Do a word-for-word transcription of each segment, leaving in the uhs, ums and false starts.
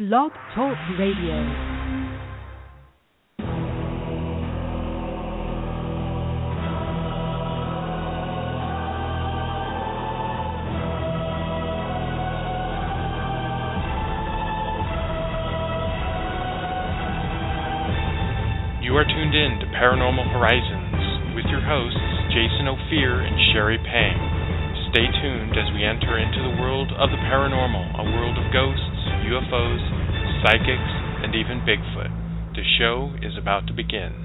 Blog Talk Radio. You are tuned in to Paranormal Horizons with your hosts, Jason Ophir and Sherry Pang. Stay tuned as we enter into the world of the paranormal, a world of ghosts, U F Os, psychics, and even Bigfoot. The show is about to begin.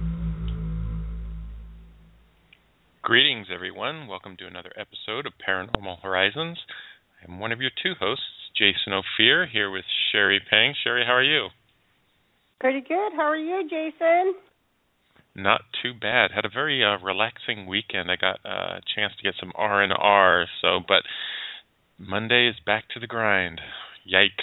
Greetings, everyone. Welcome to another episode of Paranormal Horizons. I'm one of your two hosts, Jason Ophir, here with Sherry Pang. Sherry, how are you? Pretty good. How are you, Jason? Not too bad. Had a very uh, relaxing weekend. I got uh, a chance to get some R and R. So, but Monday is back to the grind. Yikes.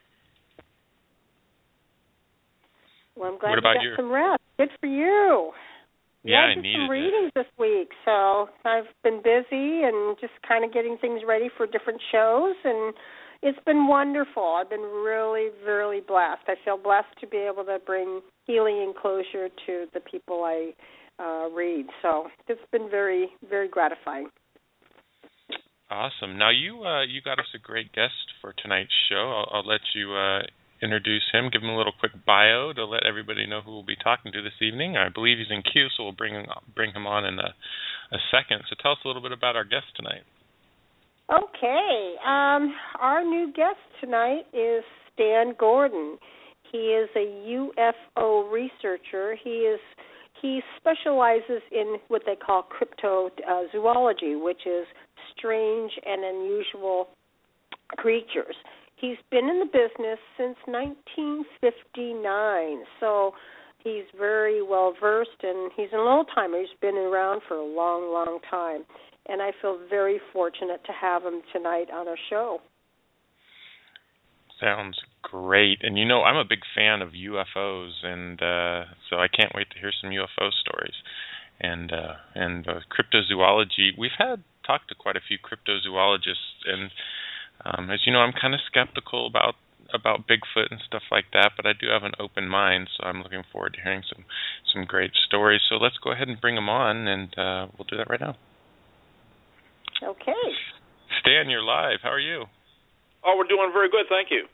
Well, I'm glad what you about got your... some rest. Good for you. Yeah, I I did needed some readings it. this week, so I've been busy and just kind of getting things ready for different shows, and it's been wonderful. I've been really, really blessed. I feel blessed to be able to bring healing and closure to the people I uh, read. So it's been very, very gratifying. Awesome. Now, you uh, you got us a great guest for tonight's show. I'll, I'll let you uh, introduce him, give him a little quick bio to let everybody know who we'll be talking to this evening. I believe he's in queue, so we'll bring him, bring him on in a, a second. So tell us a little bit about our guest tonight. Okay. Um, our new guest tonight is Stan Gordon. He is a U F O researcher. He is he specializes in what they call cryptozoology, which is strange and unusual creatures. He's been in the business since nineteen fifty-nine, so he's very well versed, and he's an old timer. He's been around for a long, long time. And I feel very fortunate to have him tonight on our show. Sounds great. And, you know, I'm a big fan of U F Os, and uh, so I can't wait to hear some U F O stories. And uh, and uh, cryptozoology, we've had talked to quite a few cryptozoologists, and um, as you know, I'm kind of skeptical about, about Bigfoot and stuff like that, but I do have an open mind, so I'm looking forward to hearing some, some great stories. So let's go ahead and bring him on, and uh, we'll do that right now. Okay. Stan, you're live. How are you? Oh, we're doing very good, thank you.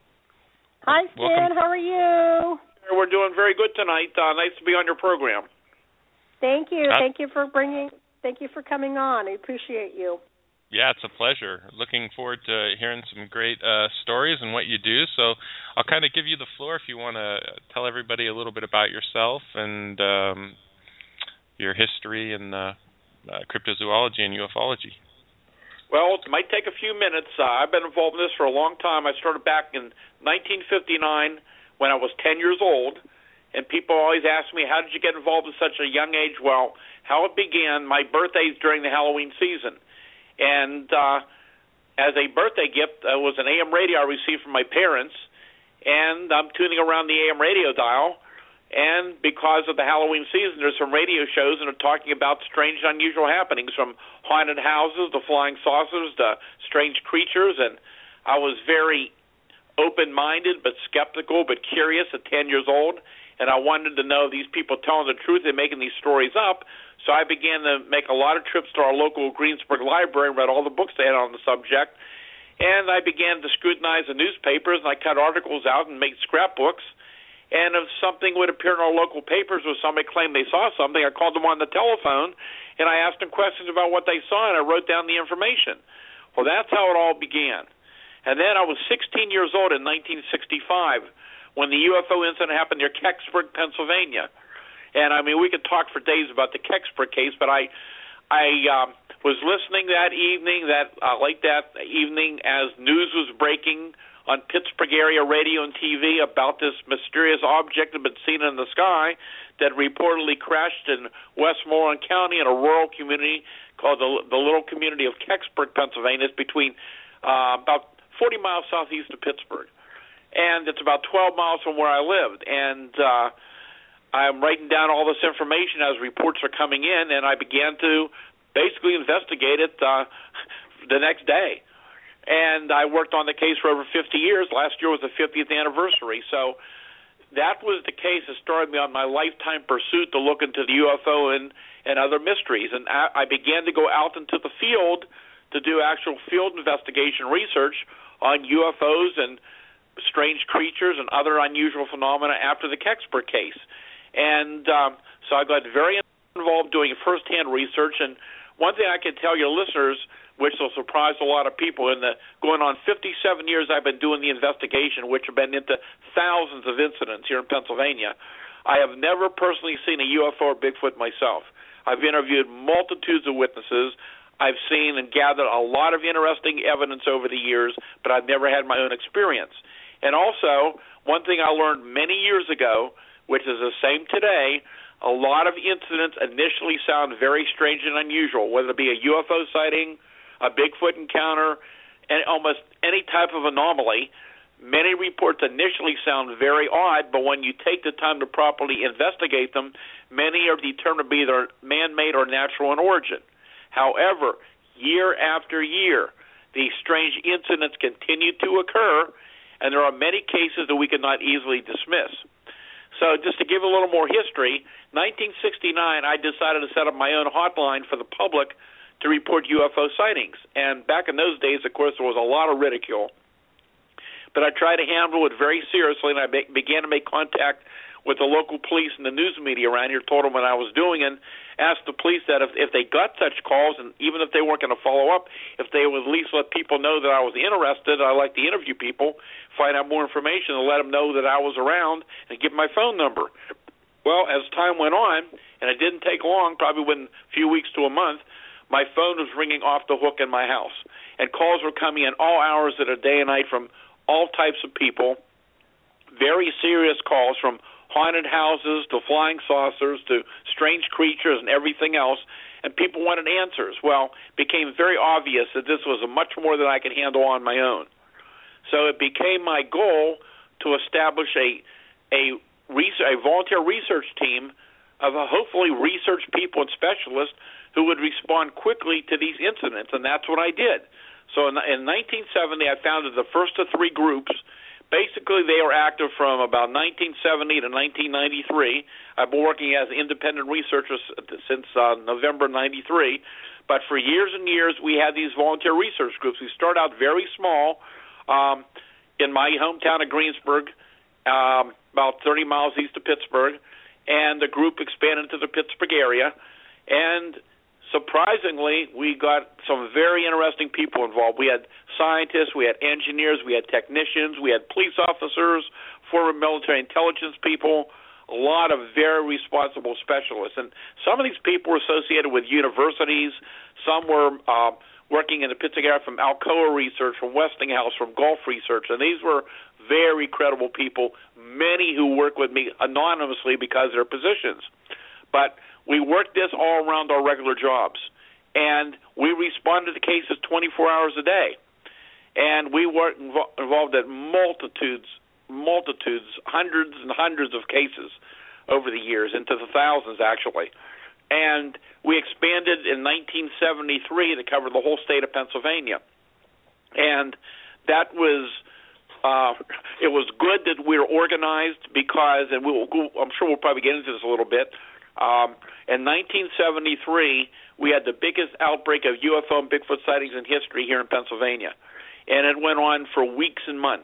Hi, Stan. Welcome. How are you? We're doing very good tonight. Uh, nice to be on your program. Thank you. Uh, thank you for bringing. Thank you for coming on. I appreciate you. Yeah, it's a pleasure. Looking forward to hearing some great uh, stories and what you do. So I'll kind of give you the floor if you want to tell everybody a little bit about yourself and um, your history and uh, uh, cryptozoology and ufology. Well, it might take a few minutes. Uh, I've been involved in this for a long time. I started back in nineteen fifty-nine when I was ten years old, and people always ask me, how did you get involved at such a young age? Well, how it began, my birthday's during the Halloween season. And uh, as a birthday gift, uh, was an A M radio I received from my parents, and I'm tuning around the A M radio dial, and because of the Halloween season, there's some radio shows that are talking about strange and unusual happenings, from haunted houses to flying saucers to strange creatures, and I was very open-minded but skeptical but curious at ten years old, and I wanted to know, these people telling the truth, they're making these stories up. So I began to make a lot of trips to our local Greensburg library and read all the books they had on the subject, and I began to scrutinize the newspapers, and I cut articles out and made scrapbooks. And if something would appear in our local papers or somebody claimed they saw something, I called them on the telephone, and I asked them questions about what they saw, and I wrote down the information. Well, that's how it all began. And then I was sixteen years old in nineteen sixty-five when the U F O incident happened near Kecksburg, Pennsylvania. And, I mean, we could talk for days about the Kecksburg case, but I I um, was listening that evening, that uh, late that evening, as news was breaking on Pittsburgh area radio and T V about this mysterious object that had been seen in the sky that reportedly crashed in Westmoreland County in a rural community called the, the little community of Kecksburg, Pennsylvania. It's between uh, about forty miles southeast of Pittsburgh. And it's about twelve miles from where I lived. And uh, I'm writing down all this information as reports are coming in, and I began to basically investigate it uh, the next day. And I worked on the case for over fifty years. Last year was the fiftieth anniversary. So that was the case that started me on my lifetime pursuit to look into the U F O and, and other mysteries. And I, I began to go out into the field to do actual field investigation research on U F Os and strange creatures and other unusual phenomena after the Kecksburg case. And um, so I got very involved doing firsthand research. And one thing I can tell your listeners, which will surprise a lot of people, in the going on fifty-seven years I've been doing the investigation, which have been into thousands of incidents here in Pennsylvania, I have never personally seen a U F O or Bigfoot myself. I've interviewed multitudes of witnesses. I've seen and gathered a lot of interesting evidence over the years, but I've never had my own experience. And also, one thing I learned many years ago, which is the same today, a lot of incidents initially sound very strange and unusual, whether it be a U F O sighting, a Bigfoot encounter, and almost any type of anomaly. Many reports initially sound very odd, but when you take the time to properly investigate them, many are determined to be either man-made or natural in origin. However, year after year, these strange incidents continue to occur, and there are many cases that we cannot easily dismiss. So just to give a little more history, nineteen sixty-nine, I decided to set up my own hotline for the public to report U F O sightings. And back in those days, of course, there was a lot of ridicule. But I tried to handle it very seriously, and I be- began to make contact with the local police and the news media around here, told them what I was doing, and asked the police that if, if they got such calls, and even if they weren't going to follow up, if they would at least let people know that I was interested, I like to interview people, find out more information, and let them know that I was around, and give my phone number. Well, as time went on, and it didn't take long, probably within a few weeks to a month, my phone was ringing off the hook in my house, and calls were coming in all hours of the day and night from all types of people, very serious calls from haunted houses to flying saucers to strange creatures and everything else, and people wanted answers. Well, it became very obvious that this was a much more than I could handle on my own. So it became my goal to establish a a, a volunteer research team of a hopefully research people and specialists who would respond quickly to these incidents, and that's what I did. So in, in nineteen seventy, I founded the first of three groups. Basically, they were active from about nineteen seventy to nineteen ninety-three. I've been working as an independent researcher since uh, November ninety-three. But for years and years, we had these volunteer research groups. We started out very small um, in my hometown of Greensburg, um, about thirty miles east of Pittsburgh, and the group expanded to the Pittsburgh area. And surprisingly, we got some very interesting people involved. We had scientists, we had engineers, we had technicians, we had police officers, former military intelligence people, a lot of very responsible specialists. And some of these people were associated with universities. Some were uh, working in the Pittsburgh area from Alcoa Research, from Westinghouse, from Gulf Research. And these were very credible people, many who work with me anonymously because of their positions. But we worked this all around our regular jobs, and we responded to cases twenty-four hours a day. And we were invo- involved in multitudes, multitudes, hundreds and hundreds of cases over the years, into the thousands, actually. And we expanded in nineteen seventy-three to cover the whole state of Pennsylvania. And that was, uh, it was good that we were organized because, and we'll, I'm sure we'll probably get into this a little bit, Um, in nineteen seventy-three, we had the biggest outbreak of U F O and Bigfoot sightings in history here in Pennsylvania, and it went on for weeks and months,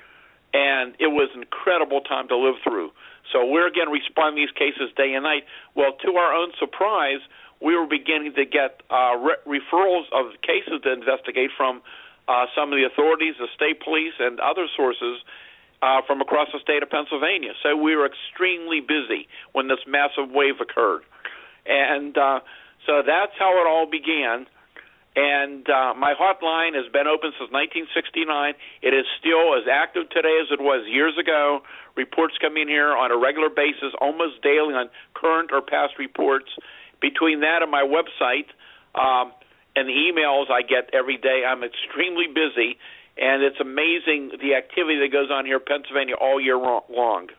and it was an incredible time to live through. So we're, again, responding to these cases day and night. Well, to our own surprise, we were beginning to get uh, re- referrals of cases to investigate from uh, some of the authorities, the state police, and other sources Uh, from across the state of Pennsylvania. So we were extremely busy when this massive wave occurred. And uh, so that's how it all began. And uh, my hotline has been open since nineteen sixty-nine. It is still as active today as it was years ago. Reports come in here on a regular basis, almost daily, on current or past reports. Between that and my website um, and the emails I get every day, I'm extremely busy. And it's amazing the activity that goes on here in Pennsylvania all year long.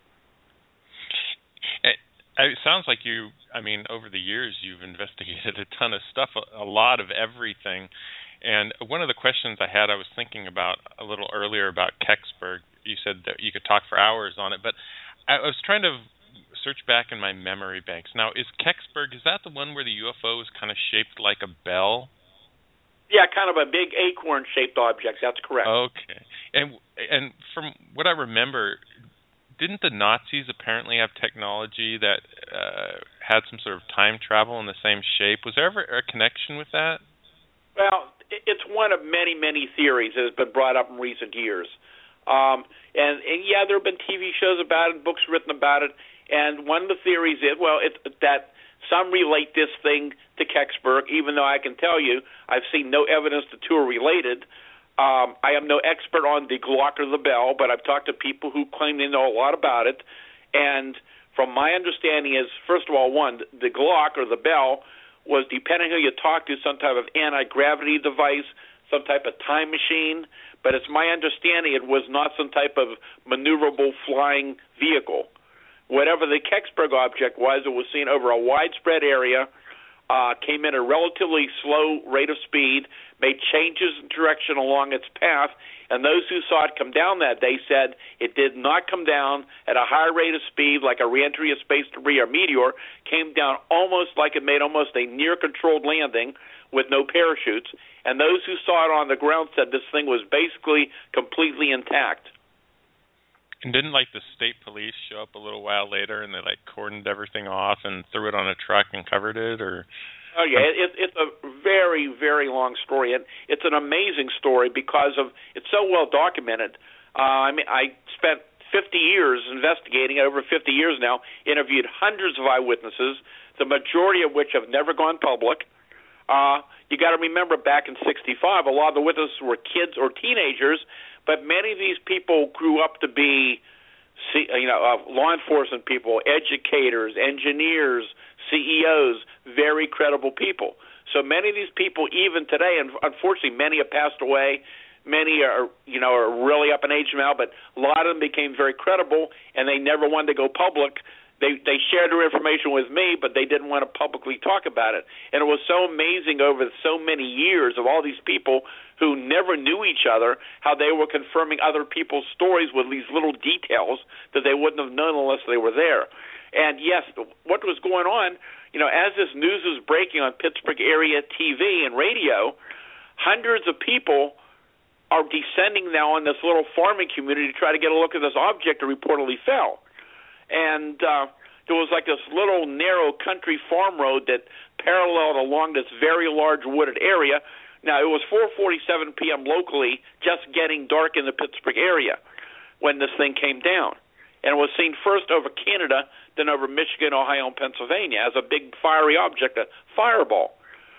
It, it sounds like you, I mean, over the years you've investigated a ton of stuff, a, a lot of everything. And one of the questions I had, I was thinking about a little earlier about Kecksburg. You said that you could talk for hours on it, but I was trying to search back in my memory banks. Now, is Kecksburg, is that the one where the U F O is kind of shaped like a bell? Yeah, kind of a big acorn-shaped object. That's correct. Okay. And and from what I remember, didn't the Nazis apparently have technology that uh, had some sort of time travel in the same shape? Was there ever a connection with that? Well, it's one of many, many theories that has been brought up in recent years. Um, and, and, yeah, there have been T V shows about it, books written about it. And one of the theories is, well, it's that some relate this thing to Kecksburg, even though I can tell you I've seen no evidence the two are related. Um, I am no expert on the Glock or the bell, but I've talked to people who claim they know a lot about it. And from my understanding is, first of all, one, the Glock or the bell was, depending who you talk to, some type of anti-gravity device, some type of time machine. But it's my understanding it was not some type of maneuverable flying vehicle. Whatever the Kecksburg object was, it was seen over a widespread area, uh, came in at a relatively slow rate of speed, made changes in direction along its path, and those who saw it come down that day said it did not come down at a high rate of speed like a reentry of space debris or meteor, came down almost like it made almost a near-controlled landing with no parachutes, and those who saw it on the ground said this thing was basically completely intact. And didn't, like, the state police show up a little while later and they, like, cordoned everything off and threw it on a truck and covered it? Or Oh, yeah, it, it's a very, very long story. And it's an amazing story because of it's so well documented. Uh, I mean, I spent fifty years investigating, over fifty years now, interviewed hundreds of eyewitnesses, the majority of which have never gone public. Uh, you got to remember back in sixty-five, a lot of the witnesses were kids or teenagers, but many of these people grew up to be, you know, uh, law enforcement people, educators, engineers, C E Os, very credible people. So many of these people, even today, and unfortunately many have passed away, many are, you know, are really up in age now, but a lot of them became very credible, and they never wanted to go public. They they shared their information with me, but they didn't want to publicly talk about it. And it was so amazing over so many years of all these people who never knew each other, how they were confirming other people's stories with these little details that they wouldn't have known unless they were there. And yes, what was going on, you know, as this news was breaking on Pittsburgh area T V and radio, hundreds of people are descending now on this little farming community to try to get a look at this object that reportedly fell. And uh, there was like this little narrow country farm road that paralleled along this very large wooded area. Now, it was four forty-seven p.m. locally, just getting dark in the Pittsburgh area when this thing came down. And it was seen first over Canada, then over Michigan, Ohio, and Pennsylvania as a big fiery object, a fireball.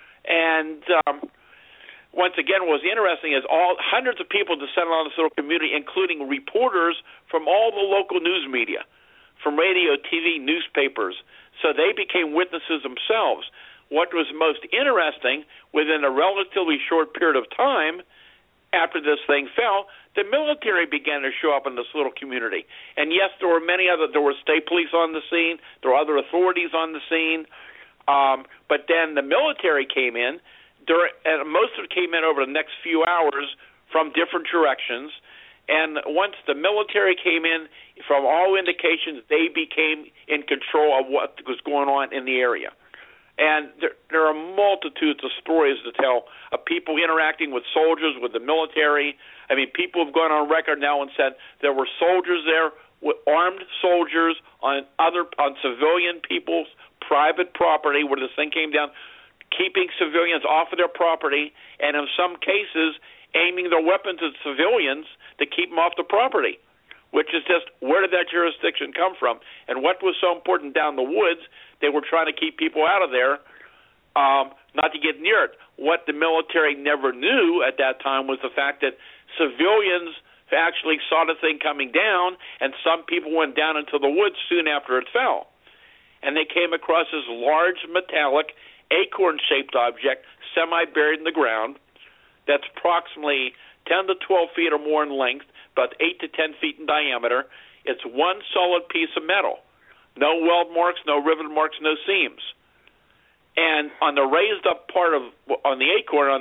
And um, once again, what was interesting is all hundreds of people descended on this little community, including reporters from all the local news media, from radio, T V, newspapers. So they became witnesses themselves. What was most interesting, within a relatively short period of time after this thing fell, the military began to show up in this little community. And yes, there were many other, there were state police on the scene, there were other authorities on the scene, um, but then the military came in, during, and most of it came in over the next few hours from different directions. And once the military came in, from all indications, they became in control of what was going on in the area. And there, there are multitudes of stories to tell of people interacting with soldiers, with the military. I mean, people have gone on record now and said there were soldiers there, with armed soldiers on other on civilian people's private property where this thing came down, keeping civilians off of their property, and in some cases aiming their weapons at civilians to keep them off the property, which is just, where did that jurisdiction come from? And what was so important down the woods, they were trying to keep people out of there, um, not to get near it. What the military never knew at that time was the fact that civilians actually saw the thing coming down, and some people went down into the woods soon after it fell. And they came across this large metallic acorn-shaped object, semi-buried in the ground, that's approximately ten to twelve feet or more in length, about eight to ten feet in diameter. It's one solid piece of metal. No weld marks, no rivet marks, no seams. And on the raised up part of, on the acorn, on the,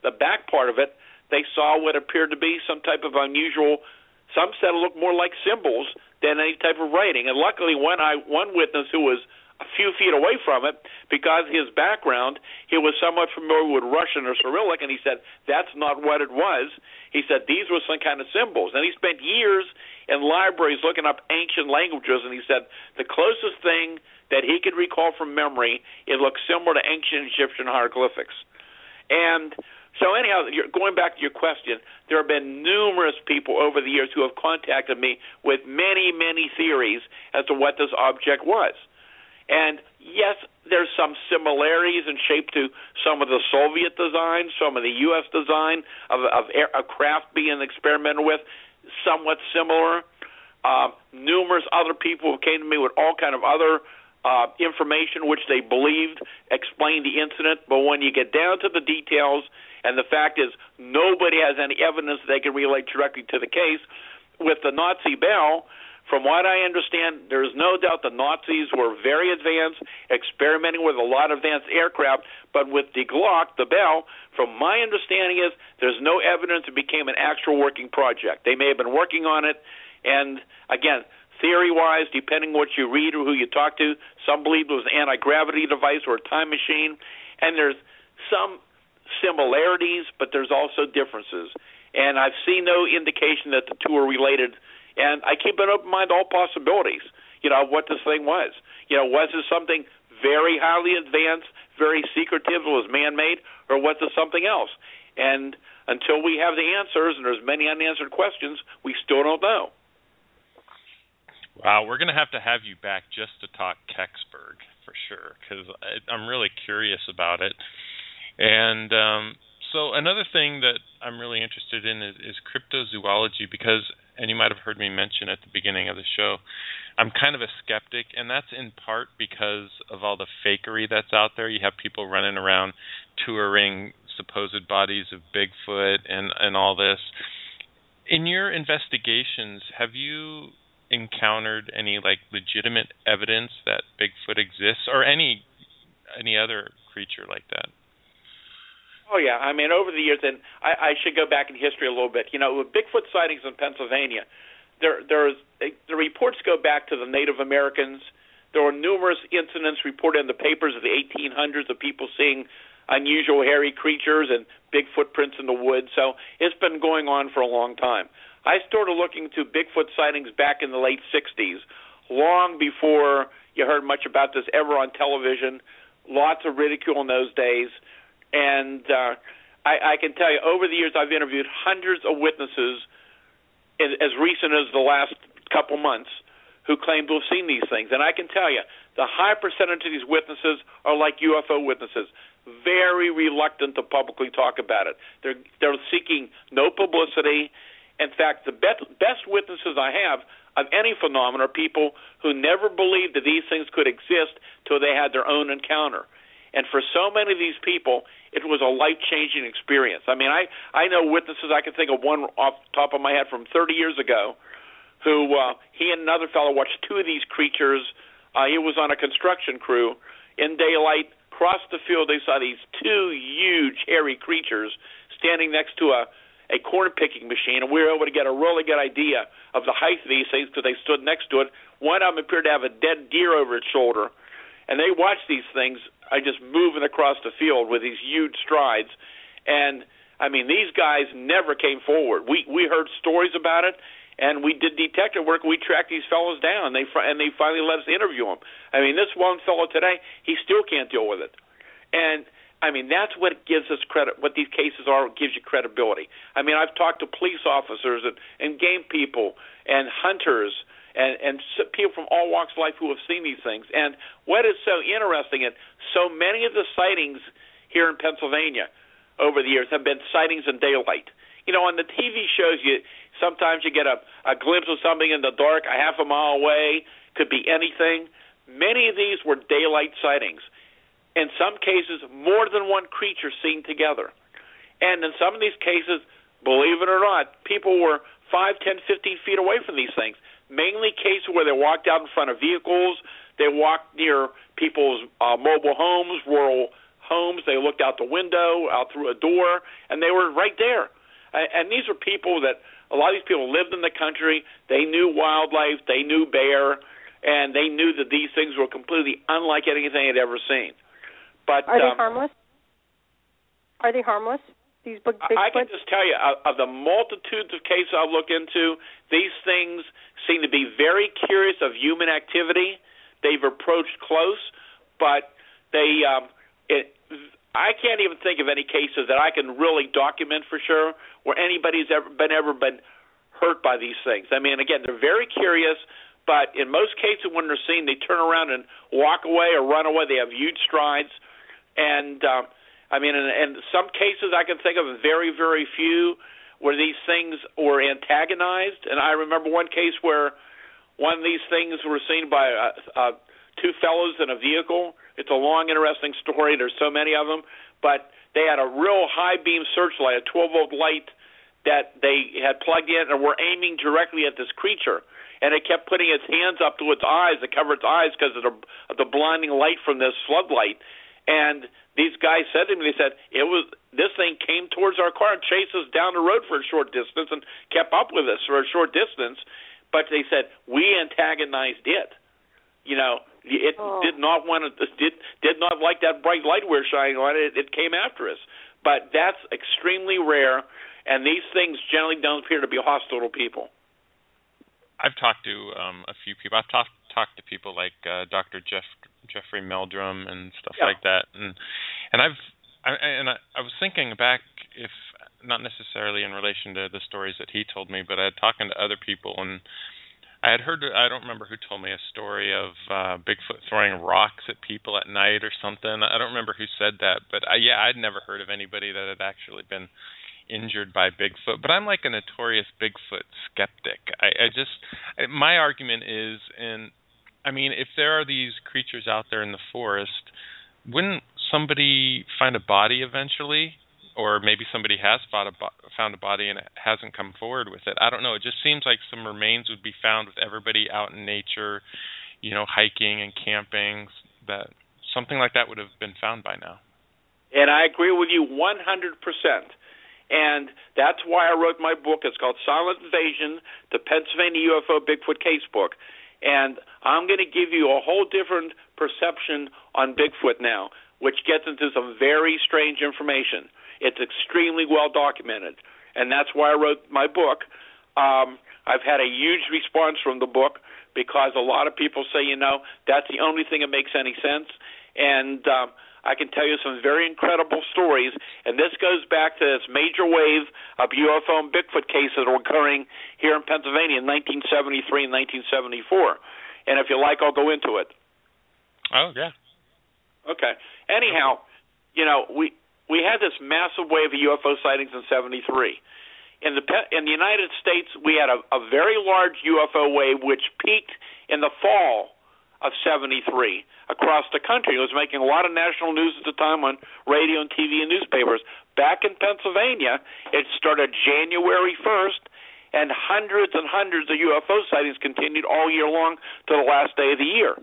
the back part of it, they saw what appeared to be some type of unusual, some said it looked more like symbols than any type of writing. And luckily, one, I, one witness who was a few feet away from it, because of his background, he was somewhat familiar with Russian or Cyrillic, and he said, that's not what it was. He said, these were some kind of symbols. And he spent years in libraries looking up ancient languages, and he said the closest thing that he could recall from memory, it looked similar to ancient Egyptian hieroglyphics. And so anyhow, going back to your question, there have been numerous people over the years who have contacted me with many, many theories as to what this object was. And yes, there's some similarities in shape to some of the Soviet design, some of the U S design of, of air, a craft being experimented with, somewhat similar. Uh, numerous other people who came to me with all kind of other uh, information which they believed explained the incident. But when you get down to the details, and the fact is nobody has any evidence they can relate directly to the case, with the Nazi bell, from what I understand, there is no doubt the Nazis were very advanced, experimenting with a lot of advanced aircraft, but with the Glock, the bell, from my understanding is there's no evidence it became an actual working project. They may have been working on it, and again, theory-wise, depending what you read or who you talk to, some believe it was an anti-gravity device or a time machine, and there's some similarities, but there's also differences. And I've seen no indication that the two are related. And I keep an open mind to all possibilities, you know, of what this thing was. You know, was it something very highly advanced, very secretive, that was man-made, or was it something else? And until we have the answers, and there's many unanswered questions, we still don't know. Wow, we're going to have to have you back just to talk Kecksburg, for sure, because I'm really curious about it. And um, so another thing that I'm really interested in is, is cryptozoology, because, and you might have heard me mention at the beginning of the show, I'm kind of a skeptic, and that's in part because of all the fakery that's out there. You have people running around touring supposed bodies of Bigfoot and, and all this. In your investigations, have you encountered any like legitimate evidence that Bigfoot exists, or any any other creature like that? Oh, yeah. I mean, over the years, and I, I should go back in history a little bit. You know, with Bigfoot sightings in Pennsylvania, there, there's, the reports go back to the Native Americans. There were numerous incidents reported in the papers of the eighteen hundreds of people seeing unusual hairy creatures and big footprints in the woods. So it's been going on for a long time. I started looking to Bigfoot sightings back in the late sixties, long before you heard much about this ever on television. Lots of ridicule in those days. And uh, I, I can tell you, over the years, I've interviewed hundreds of witnesses in, as recent as the last couple months who claim to have seen these things. And I can tell you, the high percentage of these witnesses are like U F O witnesses, very reluctant to publicly talk about it. They're, they're seeking no publicity. In fact, the best, best witnesses I have of any phenomenon are people who never believed that these things could exist till they had their own encounter. And for so many of these people, it was a life-changing experience. I mean, I, I know witnesses, I can think of one off the top of my head from thirty years ago, who uh, he and another fellow watched two of these creatures. Uh, he was on a construction crew. In daylight, across the field, they saw these two huge, hairy creatures standing next to a, a corn-picking machine, and we were able to get a really good idea of the height of these things because they stood next to it. One of them appeared to have a dead deer over its shoulder, and they watched these things I just moving across the field with these huge strides. And, I mean, these guys never came forward. We we heard stories about it, and we did detective work. We tracked these fellows down, and they, and they finally let us interview them. I mean, this one fellow today, he still can't deal with it. And, I mean, that's what gives us credit, what these cases are, gives you credibility. I mean, I've talked to police officers and, and game people and hunters and, and people from all walks of life who have seen these things. And what is so interesting is so many of the sightings here in Pennsylvania over the years have been sightings in daylight. You know, on the T V shows, you sometimes you get a, a glimpse of something in the dark a half a mile away, could be anything. Many of these were daylight sightings. In some cases, more than one creature seen together. And in some of these cases, believe it or not, people were five, ten, fifteen feet away from these things. Mainly cases where they walked out in front of vehicles, they walked near people's uh, mobile homes, rural homes. They looked out the window, out through a door, and they were right there. And these are people that, a lot of these people lived in the country. They knew wildlife. They knew bear. And they knew that these things were completely unlike anything they'd ever seen. But Are they um, harmless? Are they harmless, these big Bigfoot? I can just tell you, of, of the multitudes of cases I've looked into, these things seem to be very curious of human activity. They've approached close, but they um, it, I can't even think of any cases that I can really document for sure where anybody's ever been ever been hurt by these things. I mean, again, they're very curious, but in most cases when they're seen, they turn around and walk away or run away. They have huge strides. And, um, I mean, in, in some cases I can think of very, very few where these things were antagonized. And I remember one case where one of these things were seen by uh, uh, two fellows in a vehicle. It's a long, interesting story. There's so many of them. But they had a real high-beam searchlight, a twelve-volt light that they had plugged in and were aiming directly at this creature. And it kept putting its hands up to its eyes to cover its eyes because of the, of the blinding light from this floodlight. And these guys said to me, they said, it was this thing came towards our car and chased us down the road for a short distance and kept up with us for a short distance. But they said, we antagonized it. You know, it oh. did not want to, did, did not like that bright light we were shining on it. It came after us. But that's extremely rare, and these things generally don't appear to be hostile to people. I've talked to um, a few people. I've talked talked to people like uh, Doctor Jeff Jeffrey Meldrum and stuff yeah. like that, and and I've I, and I, I was thinking back, if not necessarily in relation to the stories that he told me, but I had talking to other people, and I had heard, I don't remember who told me a story of uh, Bigfoot throwing rocks at people at night or something. I don't remember who said that, but I, yeah, I'd never heard of anybody that had actually been injured by Bigfoot. But I'm like a notorious Bigfoot skeptic. I, I just, I, my argument is, and I mean, if there are these creatures out there in the forest, wouldn't somebody find a body eventually? Or maybe somebody has found a, bo- found a body and it hasn't come forward with it. I don't know. It just seems like some remains would be found with everybody out in nature, you know, hiking and camping. That something like that would have been found by now. And I agree with you one hundred percent. And that's why I wrote my book. It's called Silent Invasion, the Pennsylvania U F O Bigfoot Case Book. And I'm going to give you a whole different perception on Bigfoot now, which gets into some very strange information. It's extremely well documented, and that's why I wrote my book. Um, I've had a huge response from the book because a lot of people say, you know, that's the only thing that makes any sense. And um, I can tell you some very incredible stories, and this goes back to this major wave of U F O and Bigfoot cases that were occurring here in Pennsylvania in nineteen seventy-three and nineteen seventy-four. And if you like, I'll go into it. Oh, yeah. Okay. Anyhow, you know, we... We had this massive wave of U F O sightings in seventy-three. In the in the United States, we had a, a very large U F O wave which peaked in the fall of seventy-three across the country. It was making a lot of national news at the time on radio and T V and newspapers. Back in Pennsylvania, it started January first, and hundreds and hundreds of U F O sightings continued all year long to the last day of the year.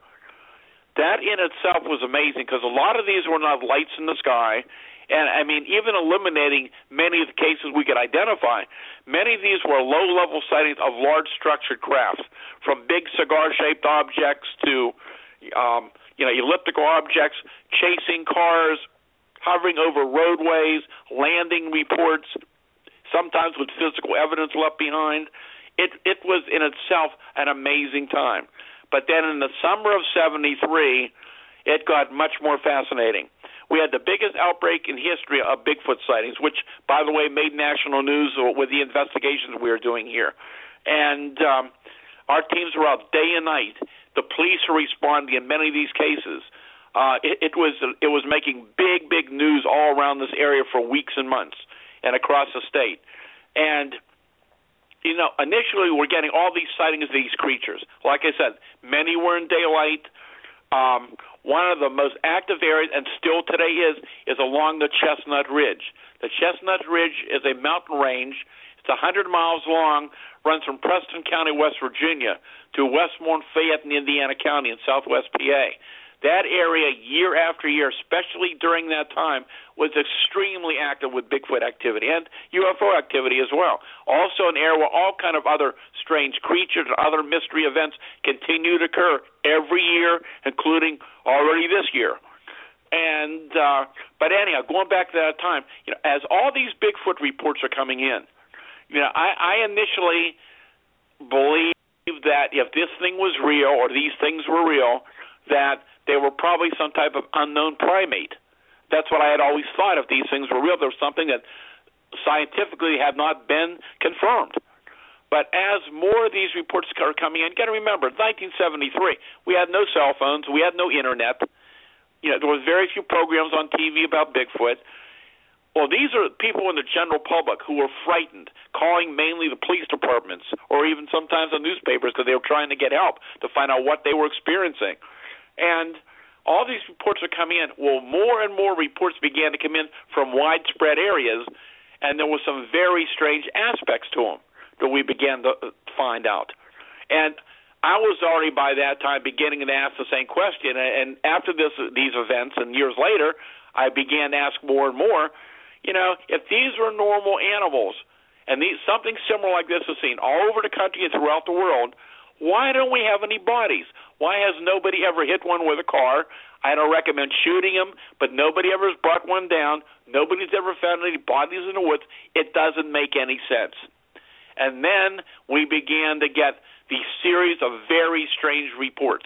That in itself was amazing because a lot of these were not lights in the sky. And, I mean, even eliminating many of the cases we could identify, many of these were low-level sightings of large structured craft, from big cigar-shaped objects to, um, you know, elliptical objects, chasing cars, hovering over roadways, landing reports, sometimes with physical evidence left behind. It, it was, in itself, an amazing time. But then in the summer of seventy-three, it got much more fascinating. We had the biggest outbreak in history of Bigfoot sightings, which, by the way, made national news with the investigations we were doing here. And um, our teams were out day and night. The police were responding in many of these cases. Uh, it, it was it was making big, big news all around this area for weeks and months and across the state. And, you know, initially we're getting all these sightings of these creatures. Like I said, many were in daylight. Um, one of the most active areas, and still today is, is along the Chestnut Ridge. The Chestnut Ridge is a mountain range. It's one hundred miles long, runs from Preston County, West Virginia, to Westmore and Fayette in Indiana County in southwest P A. that area year after year, especially during that time, was extremely active with Bigfoot activity and U F O activity as well. Also an area where all kind of other strange creatures and other mystery events continue to occur every year, including already this year. And uh, but anyhow, going back to that time, you know, as all these Bigfoot reports are coming in, you know, I, I initially believed that if this thing was real or these things were real, that they were probably some type of unknown primate. That's what I had always thought. If these things were real, there was something that scientifically had not been confirmed. But as more of these reports are coming in, you got to remember, nineteen seventy-three, we had no cell phones, we had no internet. You know, there was very few programs on T V about Bigfoot. Well, these are people in the general public who were frightened, calling mainly the police departments or even sometimes the newspapers because they were trying to get help to find out what they were experiencing. And all these reports are coming in. Well, more and more reports began to come in from widespread areas, and there were some very strange aspects to them that we began to find out. And I was already by that time beginning to ask the same question, and after this, these events and years later, I began to ask more and more, you know, if these were normal animals and these, something similar like this is seen all over the country and throughout the world, why don't we have any bodies? Why has nobody ever hit one with a car? I don't recommend shooting them, but nobody ever has brought one down. Nobody's ever found any bodies in the woods. It doesn't make any sense. And then we began to get these series of very strange reports.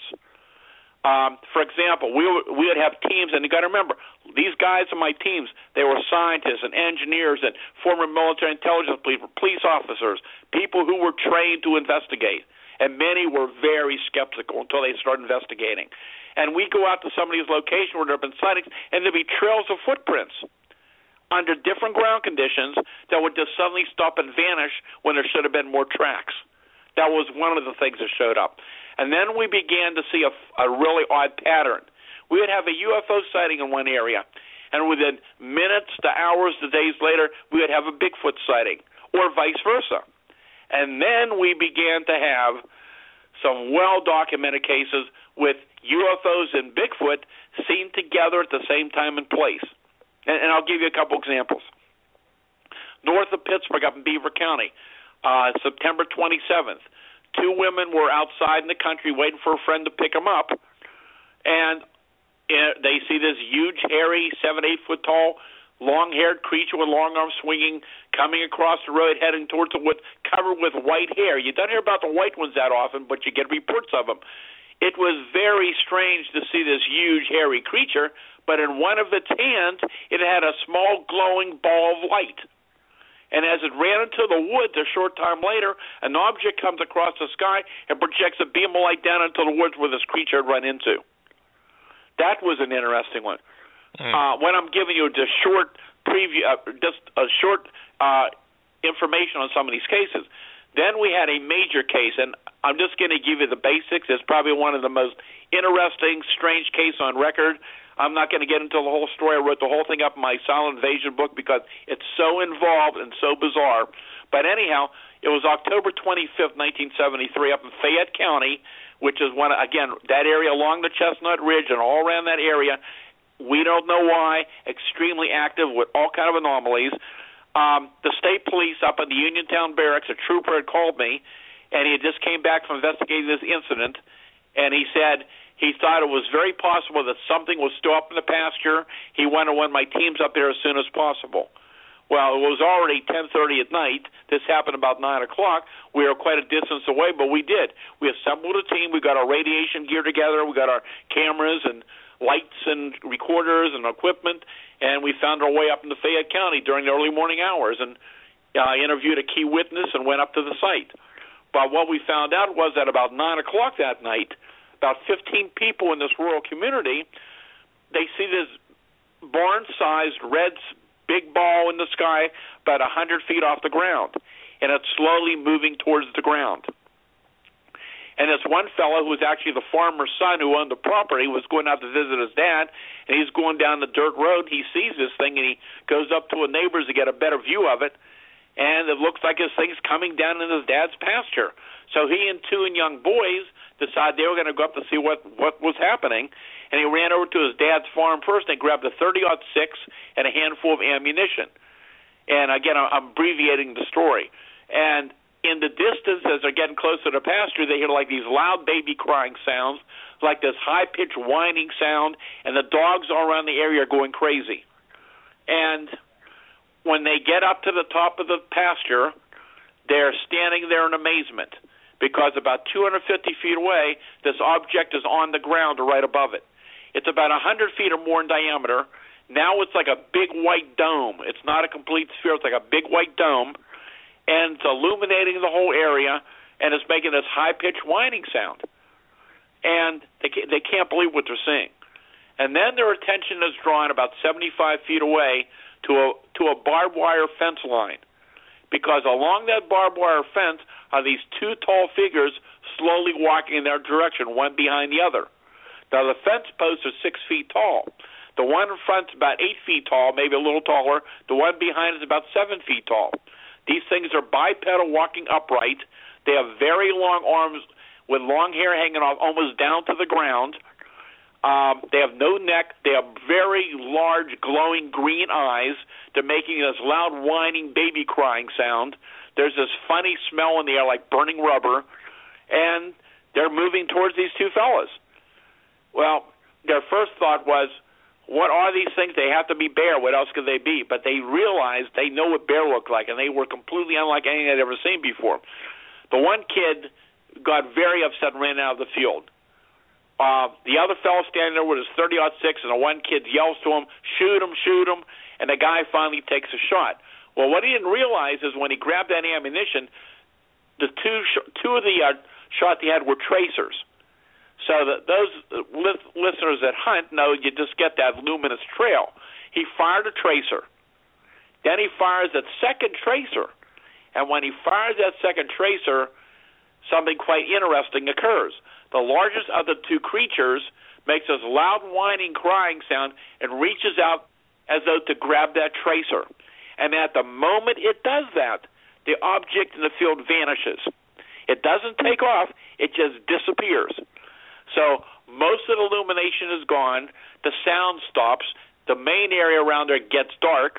Um, for example, we would, we would have teams, and you got to remember, these guys on my teams, they were scientists and engineers and former military intelligence people, police officers, people who were trained to investigate. And many were very skeptical until they started investigating. And we go out to some of these locations where there have been sightings, and there'd be trails of footprints under different ground conditions that would just suddenly stop and vanish when there should have been more tracks. That was one of the things that showed up. And then we began to see a, a really odd pattern. We would have a U F O sighting in one area, and within minutes to hours to days later, we would have a Bigfoot sighting, or vice versa. And then we began to have some well-documented cases with U F Os and Bigfoot seen together at the same time and place. And, and I'll give you a couple examples. North of Pittsburgh, up in Beaver County, uh, September twenty-seventh, two women were outside in the country waiting for a friend to pick them up, and uh, they see this huge, hairy, seven, eight foot tall, long-haired creature with long arms swinging, coming across the road, heading towards the wood, covered with white hair. You don't hear about the white ones that often, but you get reports of them. It was very strange to see this huge, hairy creature, but in one of its hands, it had a small, glowing ball of light. And as it ran into the woods a short time later, an object comes across the sky and projects a beam of light down into the woods where this creature had run into. That was an interesting one. Uh, when I'm giving you just short preview, uh, just a short uh, information on some of these cases, then we had a major case, and I'm just going to give you the basics. It's probably one of the most interesting, strange case on record. I'm not going to get into the whole story. I wrote the whole thing up in my Silent Invasion book because it's so involved and so bizarre. But anyhow, it was October twenty-fifth, nineteen seventy-three, up in Fayette County, which is one, again, that area along the Chestnut Ridge and all around that area. We don't know why, extremely active with all kind of anomalies. Um, the state police up in the Uniontown Barracks, a trooper had called me, and he had just came back from investigating this incident, and he said he thought it was very possible that something was still up in the pasture. He wanted one of my teams up there as soon as possible. Well, it was already ten thirty at night. This happened about nine o'clock. We were quite a distance away, but we did. We assembled a team. We got our radiation gear together. We got our cameras and lights and recorders and equipment, and we found our way up into Fayette County during the early morning hours and uh, interviewed a key witness and went up to the site. But what we found out was that about nine o'clock that night, about fifteen people in this rural community, they see this barn-sized red big ball in the sky about one hundred feet off the ground, and it's slowly moving towards the ground. And this one fellow who was actually the farmer's son who owned the property was going out to visit his dad, and he's going down the dirt road. He sees this thing, and he goes up to a neighbor's to get a better view of it. and it looks like his thing's coming down in his dad's pasture. So he and two young boys decided they were going to go up to see what, what was happening, and he ran over to his dad's farm first and grabbed a thirty aught six and a handful of ammunition. And again, I'm abbreviating the story. And in the distance, as they're getting closer to the pasture, they hear like these loud baby crying sounds, like this high-pitched whining sound, and the dogs all around the area are going crazy. And when they get up to the top of the pasture, they're standing there in amazement because about two hundred fifty feet away, this object is on the ground right above it. It's about one hundred feet or more in diameter. Now it's like a big white dome. It's not a complete sphere. It's like a big white dome, and it's illuminating the whole area, and it's making this high-pitched whining sound. And they they can't believe what they're seeing. And then their attention is drawn about seventy-five feet away to a to a barbed wire fence line, because along that barbed wire fence are these two tall figures slowly walking in their direction, one behind the other. Now the fence posts are six feet tall. The one in front is about eight feet tall, maybe a little taller. The one behind is about seven feet tall. These things are bipedal, walking upright. They have very long arms with long hair hanging off almost down to the ground. Um, they have no neck. They have very large, glowing green eyes. They're making this loud, whining, baby crying sound. There's this funny smell in the air like burning rubber. And they're moving towards these two fellas. Well, their first thought was, what are these things? They have to be bear. What else could they be? But they realized they know what bear looked like, and they were completely unlike anything they'd ever seen before. The one kid got very upset and ran out of the field. Uh, the other fellow standing there with his thirty aught six, and the one kid yells to him, shoot him, shoot him, and the guy finally takes a shot. Well, what he didn't realize is when he grabbed that ammunition, the two sh- two of the uh, shots he had were tracers. So that those li- listeners that hunt know you just get that luminous trail. He fired a tracer. Then he fires that second tracer. And when he fires that second tracer, something quite interesting occurs. The largest of the two creatures makes this loud whining crying sound and reaches out as though to grab that tracer. And at the moment it does that, the object in the field vanishes. It doesn't take off, it just disappears. So most of the illumination is gone, the sound stops, the main area around there gets dark,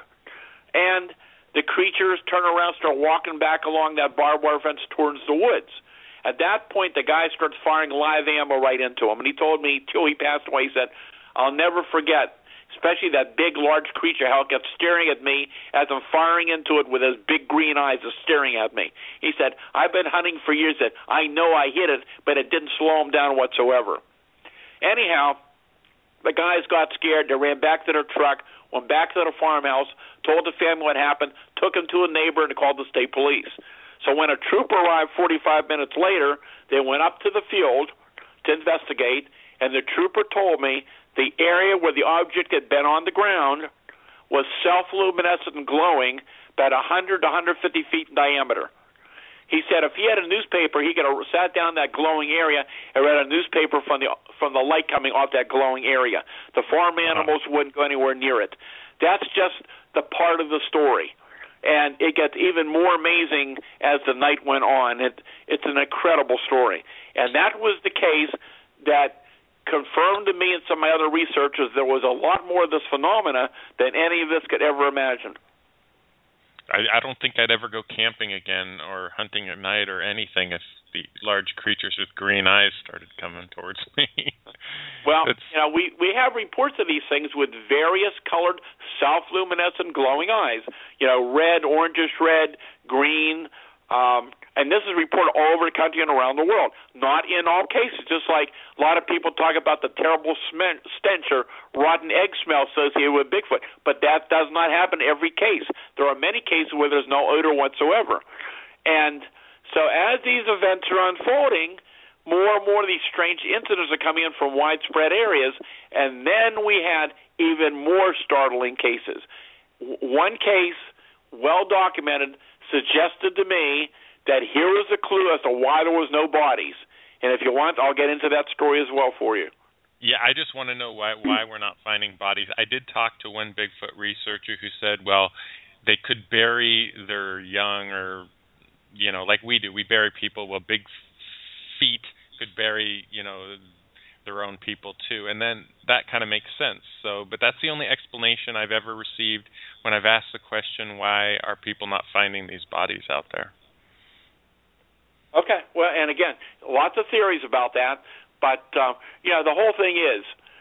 and the creatures turn around, start walking back along that barbed wire fence towards the woods. At that point, the guy starts firing live ammo right into him. And he told me, till he passed away, he said, I'll never forget, especially that big, large creature, how it kept staring at me as I'm firing into it with his big green eyes just staring at me. He said, I've been hunting for years. That I know I hit it, but it didn't slow him down whatsoever. Anyhow, the guys got scared. They ran back to their truck, went back to the farmhouse, told the family what happened, took him to a neighbor, and called the state police. So when a trooper arrived forty-five minutes later, they went up to the field to investigate, and the trooper told me the area where the object had been on the ground was self-luminescent and glowing about one hundred to one hundred fifty feet in diameter. He said if he had a newspaper, he could have sat down that glowing area and read a newspaper from the from the light coming off that glowing area. The farm animals wouldn't go anywhere near it. That's just the part of the story. And it gets even more amazing as the night went on. It, it's an incredible story. And that was the case that confirmed to me and some of my other researchers there was a lot more of this phenomena than any of us could ever imagine. I, I don't think I'd ever go camping again or hunting at night or anything if the large creatures with green eyes started coming towards me. Well, it's, you know, we, we have reports of these things with various colored self-luminescent glowing eyes. You know, red, orangish red, green, um, and this is reported all over the country and around the world. Not in all cases, just like a lot of people talk about the terrible stench or rotten egg smell associated with Bigfoot, but that does not happen in every case. There are many cases where there's no odor whatsoever. And so as these events are unfolding, more and more of these strange incidents are coming in from widespread areas, and then we had even more startling cases. W- one case, well documented, suggested to me that here was a clue as to why there was no bodies. And if you want, I'll get into that story as well for you. Yeah, I just want to know why why we're not finding bodies. I did talk to one Bigfoot researcher who said, well, they could bury their young, or you know, like we do. We bury people. Well, big feet could bury, you know, their own people too, and then that kind of makes sense. So, but that's the only explanation I've ever received when I've asked the question, why are people not finding these bodies out there? Okay, well, and again, lots of theories about that, but uh, you know, the whole thing is,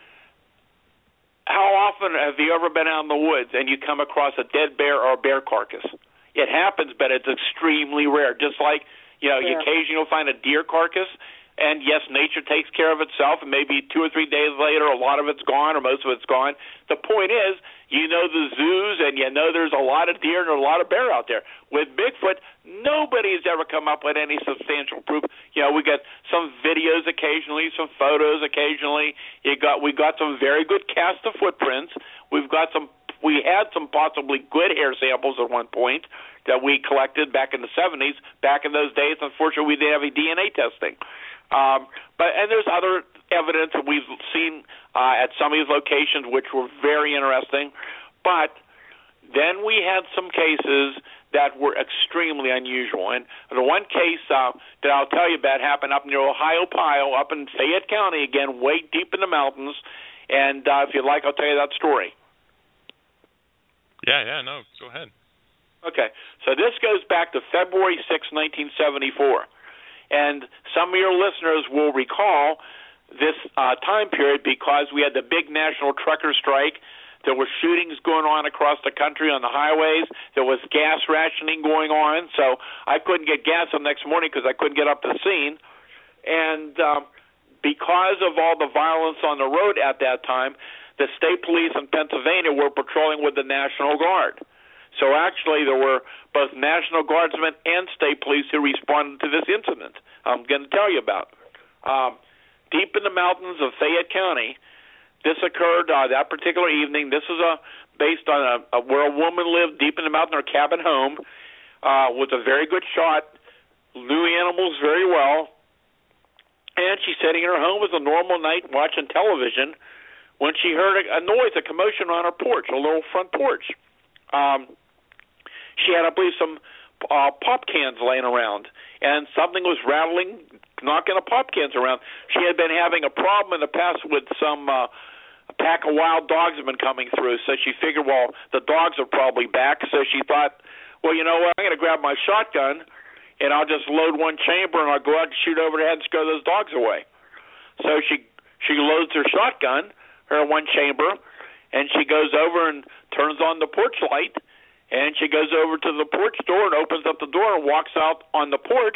how often have you ever been out in the woods and you come across a dead bear or a bear carcass? It happens, but it's extremely rare. Just like, you know, yeah. you occasionally find a deer carcass, and yes, nature takes care of itself, and maybe two or three days later, a lot of it's gone or most of it's gone. The point is, you know the zoos, and you know there's a lot of deer and a lot of bear out there. With Bigfoot, nobody's ever come up with any substantial proof. You know, we get some videos occasionally, some photos occasionally. You got we got some very good cast of footprints. We've got some. We had some possibly good hair samples at one point that we collected back in the seventies. Back in those days, unfortunately, we didn't have any D N A testing. Um, but and there's other evidence that we've seen uh, at some of these locations, which were very interesting. But then we had some cases that were extremely unusual. And the one case uh, that I'll tell you about happened up near Ohiopyle, up in Fayette County, again, way deep in the mountains. And uh, if you'd like, I'll tell you that story. Yeah, yeah, no, go ahead. Okay, so this goes back to February sixth, nineteen seventy-four. And some of your listeners will recall this uh, time period because we had the big national trucker strike. There were shootings going on across the country on the highways. There was gas rationing going on. So I couldn't get gas the next morning because I couldn't get up to the scene. And um, because of all the violence on the road at that time, the state police in Pennsylvania were patrolling with the National Guard. So actually there were both National Guardsmen and state police who responded to this incident I'm going to tell you about. Um, deep in the mountains of Fayette County, this occurred uh, that particular evening. This is a, based on a, a, where a woman lived deep in the mountain, her cabin home, uh, was a very good shot, knew animals very well, and she's sitting in her home as a normal night watching television when she heard a, a noise, a commotion on her porch, a little front porch. Um, she had, I believe, some uh, pop cans laying around, and something was rattling, knocking the pop cans around. She had been having a problem in the past with some uh, a pack of wild dogs have been coming through, so she figured, well, the dogs are probably back, so she thought, well, you know what, I'm going to grab my shotgun, and I'll just load one chamber, and I'll go out and shoot over the head and scare those dogs away. So she she loads her shotgun, her one chamber, and she goes over and turns on the porch light, and she goes over to the porch door and opens up the door and walks out on the porch.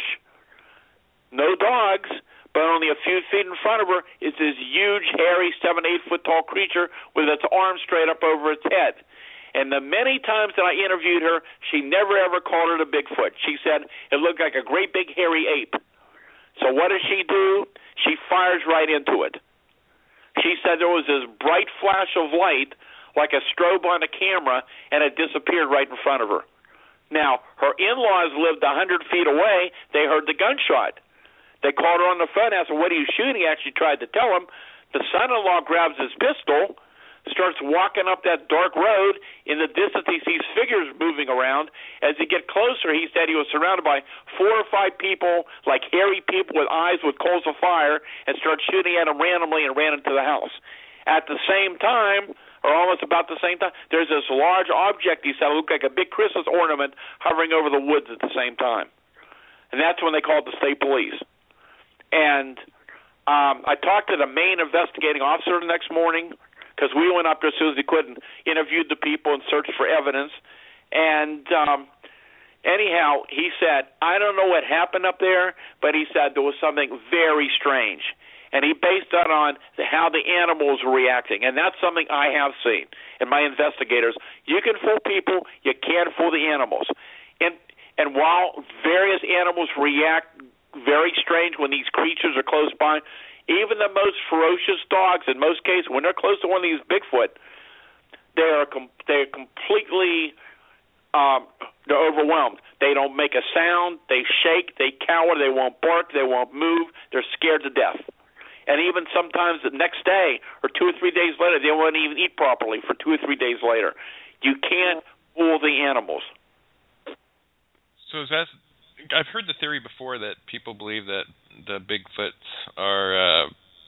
No dogs, but only a few feet in front of her is this huge, hairy, seven, eight foot tall creature with its arms straight up over its head. And the many times that I interviewed her, she never ever called it a Bigfoot. She said it looked like a great big hairy ape. So what does she do? She fires right into it. She said there was this bright flash of light, like a strobe on a camera, and it disappeared right in front of her. Now, her in-laws lived one hundred feet away. They heard the gunshot. They called her on the phone, asked her, what are you shooting at? She tried to tell them. The son-in-law grabs his pistol, starts walking up that dark road. In the distance, he sees figures moving around. As he gets closer, he said he was surrounded by four or five people, like hairy people with eyes with coals of fire, and started shooting at him randomly and ran into the house. At the same time, or almost about the same time, there's this large object, he said, it looked like a big Christmas ornament hovering over the woods at the same time. And that's when they called the state police. And um, I talked to the main investigating officer the next morning, because we went up there as soon as we could and interviewed the people and searched for evidence. And um, anyhow, he said, I don't know what happened up there, but he said there was something very strange. And he based that on the, how the animals were reacting. And that's something I have seen in my investigators. You can fool people, you can't fool the animals. And, and while various animals react very strange when these creatures are close by, even the most ferocious dogs, in most cases, when they're close to one of these Bigfoot, they are com- they're completely um, they're overwhelmed. They don't make a sound. They shake. They cower. They won't bark. They won't move. They're scared to death. And even sometimes the next day or two or three days later, they won't even eat properly for two or three days later. You can't fool the animals. So is that, I've heard the theory before that people believe that the Bigfoots are, uh,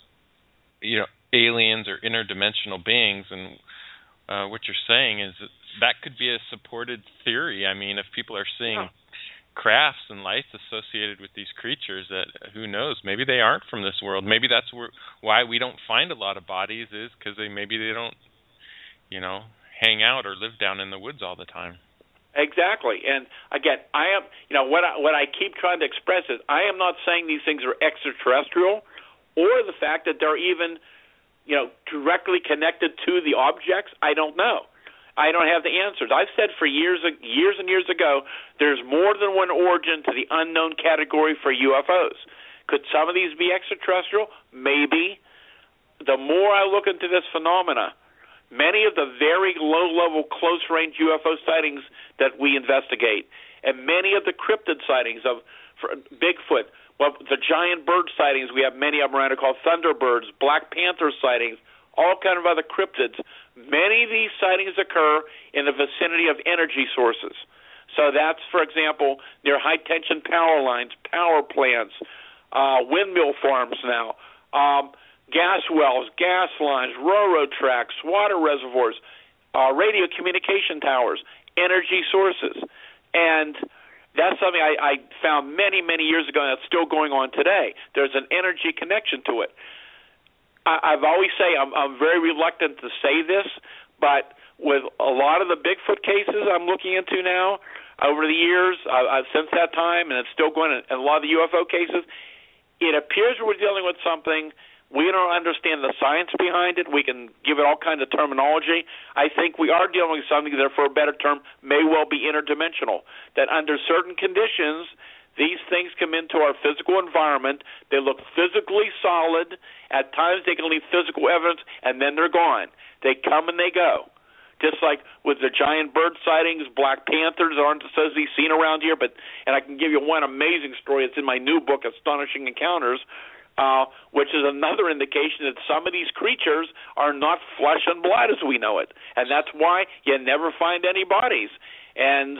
you know, aliens or interdimensional beings, and uh, what you're saying is that, that could be a supported theory. I mean, if people are seeing yeah. crafts and lights associated with these creatures, that who knows, maybe they aren't from this world. Maybe that's where, why we don't find a lot of bodies, is because they maybe they don't, you know, hang out or live down in the woods all the time. Exactly. And again, I am, you know, what I, what I keep trying to express is I am not saying these things are extraterrestrial, or the fact that they're even, you know, directly connected to the objects. I don't know. I don't have the answers. I've said for years, years and years ago, there's more than one origin to the unknown category for U F Os. Could some of these be extraterrestrial? Maybe. The more I look into this phenomena, many of the very low-level, close-range U F O sightings that we investigate, and many of the cryptid sightings of for Bigfoot, well, the giant bird sightings, we have many of them around called thunderbirds, Black Panther sightings, all kind of other cryptids. Many of these sightings occur in the vicinity of energy sources. So that's, for example, near high-tension power lines, power plants, uh, windmill farms now, um, gas wells, gas lines, railroad tracks, water reservoirs, uh, radio communication towers, energy sources. And that's something I, I found many, many years ago, and that's still going on today. There's an energy connection to it. I, I've always say I'm, I'm very reluctant to say this, but with a lot of the Bigfoot cases I'm looking into now, over the years, uh, uh, since that time, and it's still going on, and a lot of the U F O cases, it appears we're dealing with something. We don't understand the science behind it. We can give it all kinds of terminology. I think we are dealing with something that, for a better term, may well be interdimensional, that under certain conditions, these things come into our physical environment. They look physically solid. At times they can leave physical evidence, and then they're gone. They come and they go. Just like with the giant bird sightings, Black Panthers aren't supposed to be seen around here, but and I can give you one amazing story. It's in my new book, Astonishing Encounters, Uh, which is another indication that some of these creatures are not flesh and blood as we know it. And that's why you never find any bodies. And,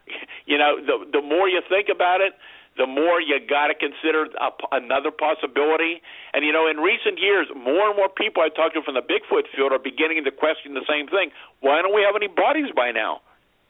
you know, the, the more you think about it, the more you got to consider a, another possibility. And, you know, in recent years, more and more people I talk to from the Bigfoot field are beginning to question the same thing. Why don't we have any bodies by now?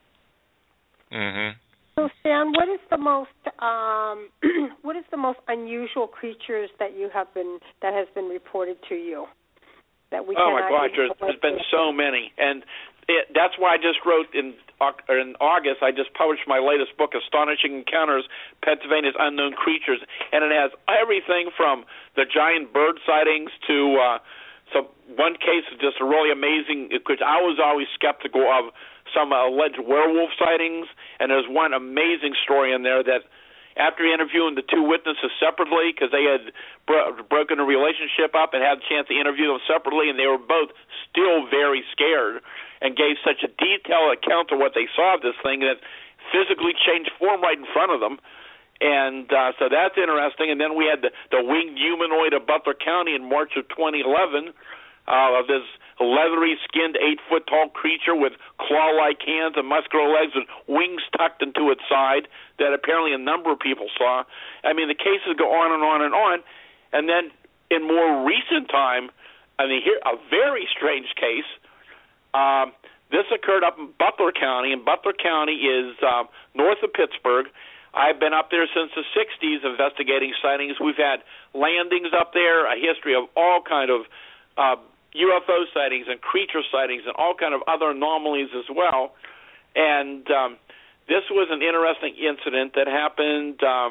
Mm-hmm. So, Stan, what is the most um, what is the most unusual creatures that you have been that has been reported to you? That we oh my gosh, there's, there's been so many, and it, that's why I just wrote in in August. I just published my latest book, Astonishing Encounters: Pennsylvania's Unknown Creatures, and it has everything from the giant bird sightings to uh, some one case is just really amazing, because I was always skeptical of some alleged werewolf sightings, and there's one amazing story in there that after interviewing the two witnesses separately, because they had bro- broken a relationship up and had a chance to interview them separately, and they were both still very scared and gave such a detailed account of what they saw of this thing that physically changed form right in front of them. And uh, so that's interesting. And then we had the, the winged humanoid of Butler County in March of twenty eleven, uh, of this leathery-skinned, eight-foot-tall creature with claw-like hands and muscular legs with wings tucked into its side that apparently a number of people saw. I mean, the cases go on and on and on. And then in more recent time, I mean, here a very strange case. Um, this occurred up in Butler County, and Butler County is uh, north of Pittsburgh. I've been up there since the sixties investigating sightings. We've had landings up there, a history of all kind of uh, U F O sightings and creature sightings and all kind of other anomalies as well. And um, this was an interesting incident that happened um,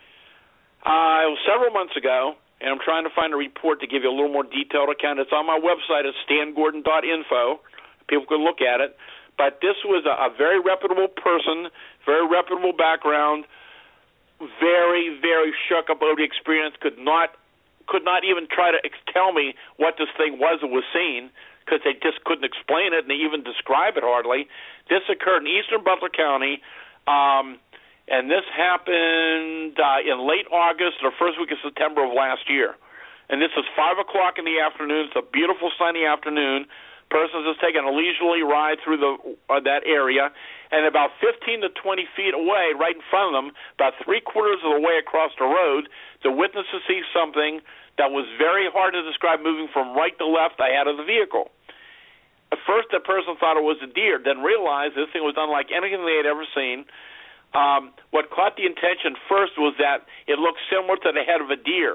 uh, several months ago, and I'm trying to find a report to give you a little more detailed account. It's on my website at stan gordon dot info. People can look at it. But this was a, a very reputable person, very reputable background, very, very shook up over the experience, could not could not even try to ex- tell me what this thing was that was seen, because they just couldn't explain it and they even describe it hardly. This occurred in eastern Butler County, um, and this happened uh, in late August or first week of September of last year. And this is five o'clock in the afternoon. It's a beautiful sunny afternoon. Persons just taking a leisurely ride through the uh, that area, and about fifteen to twenty feet away, right in front of them, about three quarters of the way across the road, the witnesses see something that was very hard to describe, moving from right to left ahead of the vehicle. At first, the person thought it was a deer, then realized this thing was unlike anything they had ever seen. Um, what caught the attention first was that it looked similar to the head of a deer,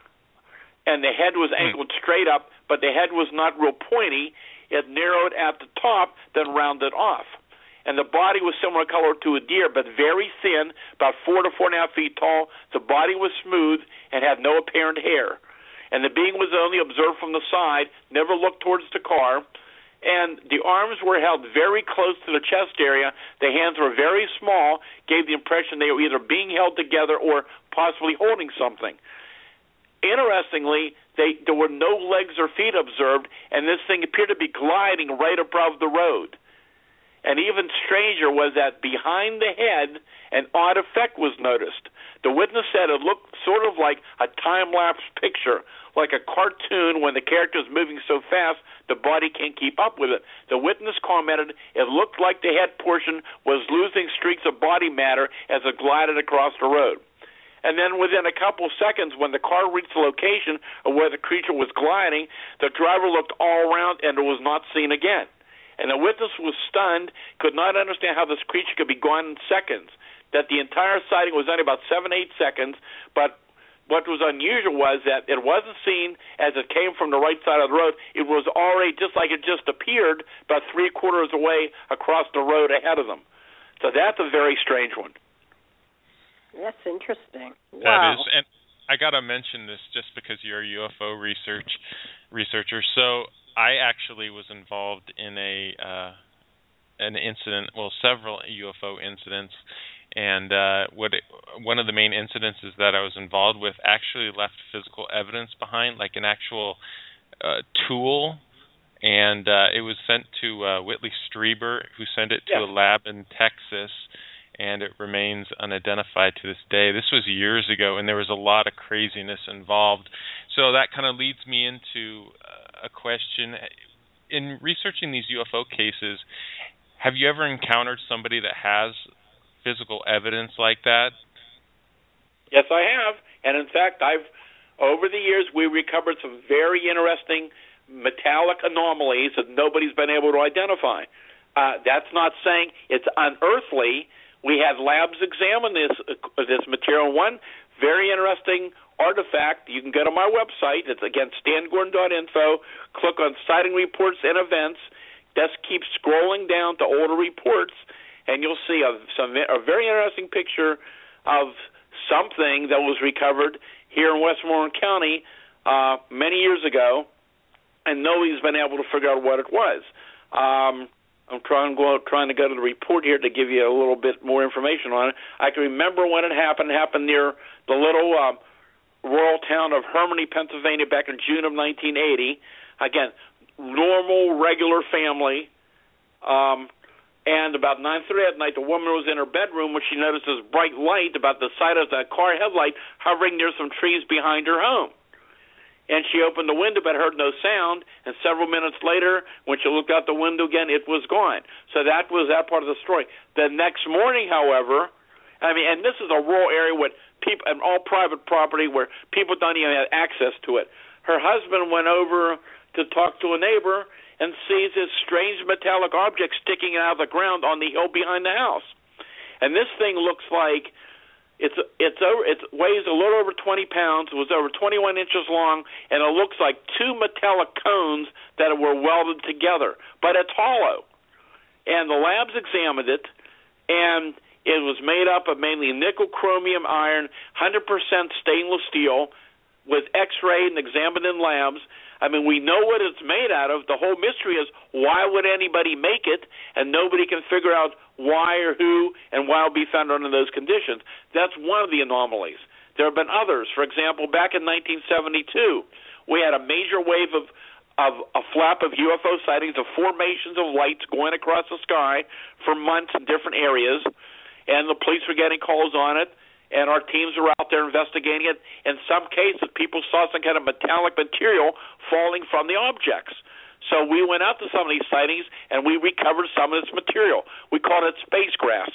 and the head was angled mm. straight up, but the head was not real pointy. It narrowed at the top, then rounded off. And the body was similar color to a deer, but very thin, about four to four and a half feet tall. The body was smooth and had no apparent hair. And the being was only observed from the side, never looked towards the car. And the arms were held very close to the chest area. The hands were very small, gave the impression they were either being held together or possibly holding something. Interestingly, they, there were no legs or feet observed, and this thing appeared to be gliding right above the road. And even stranger was that behind the head, an odd effect was noticed. The witness said it looked sort of like a time-lapse picture, like a cartoon when the character is moving so fast the body can't keep up with it. The witness commented it looked like the head portion was losing streaks of body matter as it glided across the road. And then within a couple seconds, when the car reached the location of where the creature was gliding, the driver looked all around and it was not seen again. And the witness was stunned, could not understand how this creature could be gone in seconds, that the entire sighting was only about seven, eight seconds, but what was unusual was that it wasn't seen as it came from the right side of the road. It was already just like it just appeared about three quarters away across the road ahead of them. So that's a very strange one. That's interesting. That wow. is, and I got to mention this just because you're a U F O research researcher. So I actually was involved in a uh, an incident, well, several U F O incidents, and uh, what it, one of the main incidences that I was involved with actually left physical evidence behind, like an actual uh, tool, and uh, it was sent to uh, Whitley Strieber, who sent it to yeah. a lab in Texas. And it remains unidentified to this day. This was years ago, and there was a lot of craziness involved. So that kind of leads me into uh, a question. In researching these U F O cases, have you ever encountered somebody that has physical evidence like that? Yes, I have. And in fact, I've over the years, we recovered some very interesting metallic anomalies that nobody's been able to identify. Uh, that's not saying it's unearthly. We had labs examine this uh, this material. One very interesting artifact, you can go to my website. It's, again, stan gordon dot info. Click on Sighting Reports and Events. Just keep scrolling down to older reports, and you'll see a, some, a very interesting picture of something that was recovered here in Westmoreland County uh, many years ago, and nobody's been able to figure out what it was. Um I'm trying to, go, trying to go to the report here to give you a little bit more information on it. I can remember when it happened. It happened near the little uh, rural town of Hermione, Pennsylvania, back in June of nineteen eighty. Again, normal, regular family. Um, and about nine thirty at night, the woman was in her bedroom when she noticed this bright light about the side of the car headlight hovering near some trees behind her home. And she opened the window but heard no sound, and several minutes later, when she looked out the window again, it was gone. So that was that part of the story. The next morning, however, I mean, and this is a rural area with people, and all private property where people don't even have access to it. Her husband went over to talk to a neighbor and sees this strange metallic object sticking out of the ground on the hill behind the house. And this thing looks like It's it's over. It weighs a little over twenty pounds. It was over twenty-one inches long, and it looks like two metallic cones that were welded together. But it's hollow. And the labs examined it, and it was made up of mainly nickel, chromium, iron, one hundred percent stainless steel, with X-rayed and examined in labs. I mean, we know what it's made out of. The whole mystery is why would anybody make it, and nobody can figure out why or who and why it will be found under those conditions. That's one of the anomalies. There have been others. For example, back in nineteen seventy-two, we had a major wave of, of a flap of U F O sightings of formations of lights going across the sky for months in different areas, and the police were getting calls on it. And our teams were out there investigating it. In some cases, people saw some kind of metallic material falling from the objects. So we went out to some of these sightings, and we recovered some of this material. We called it space grass.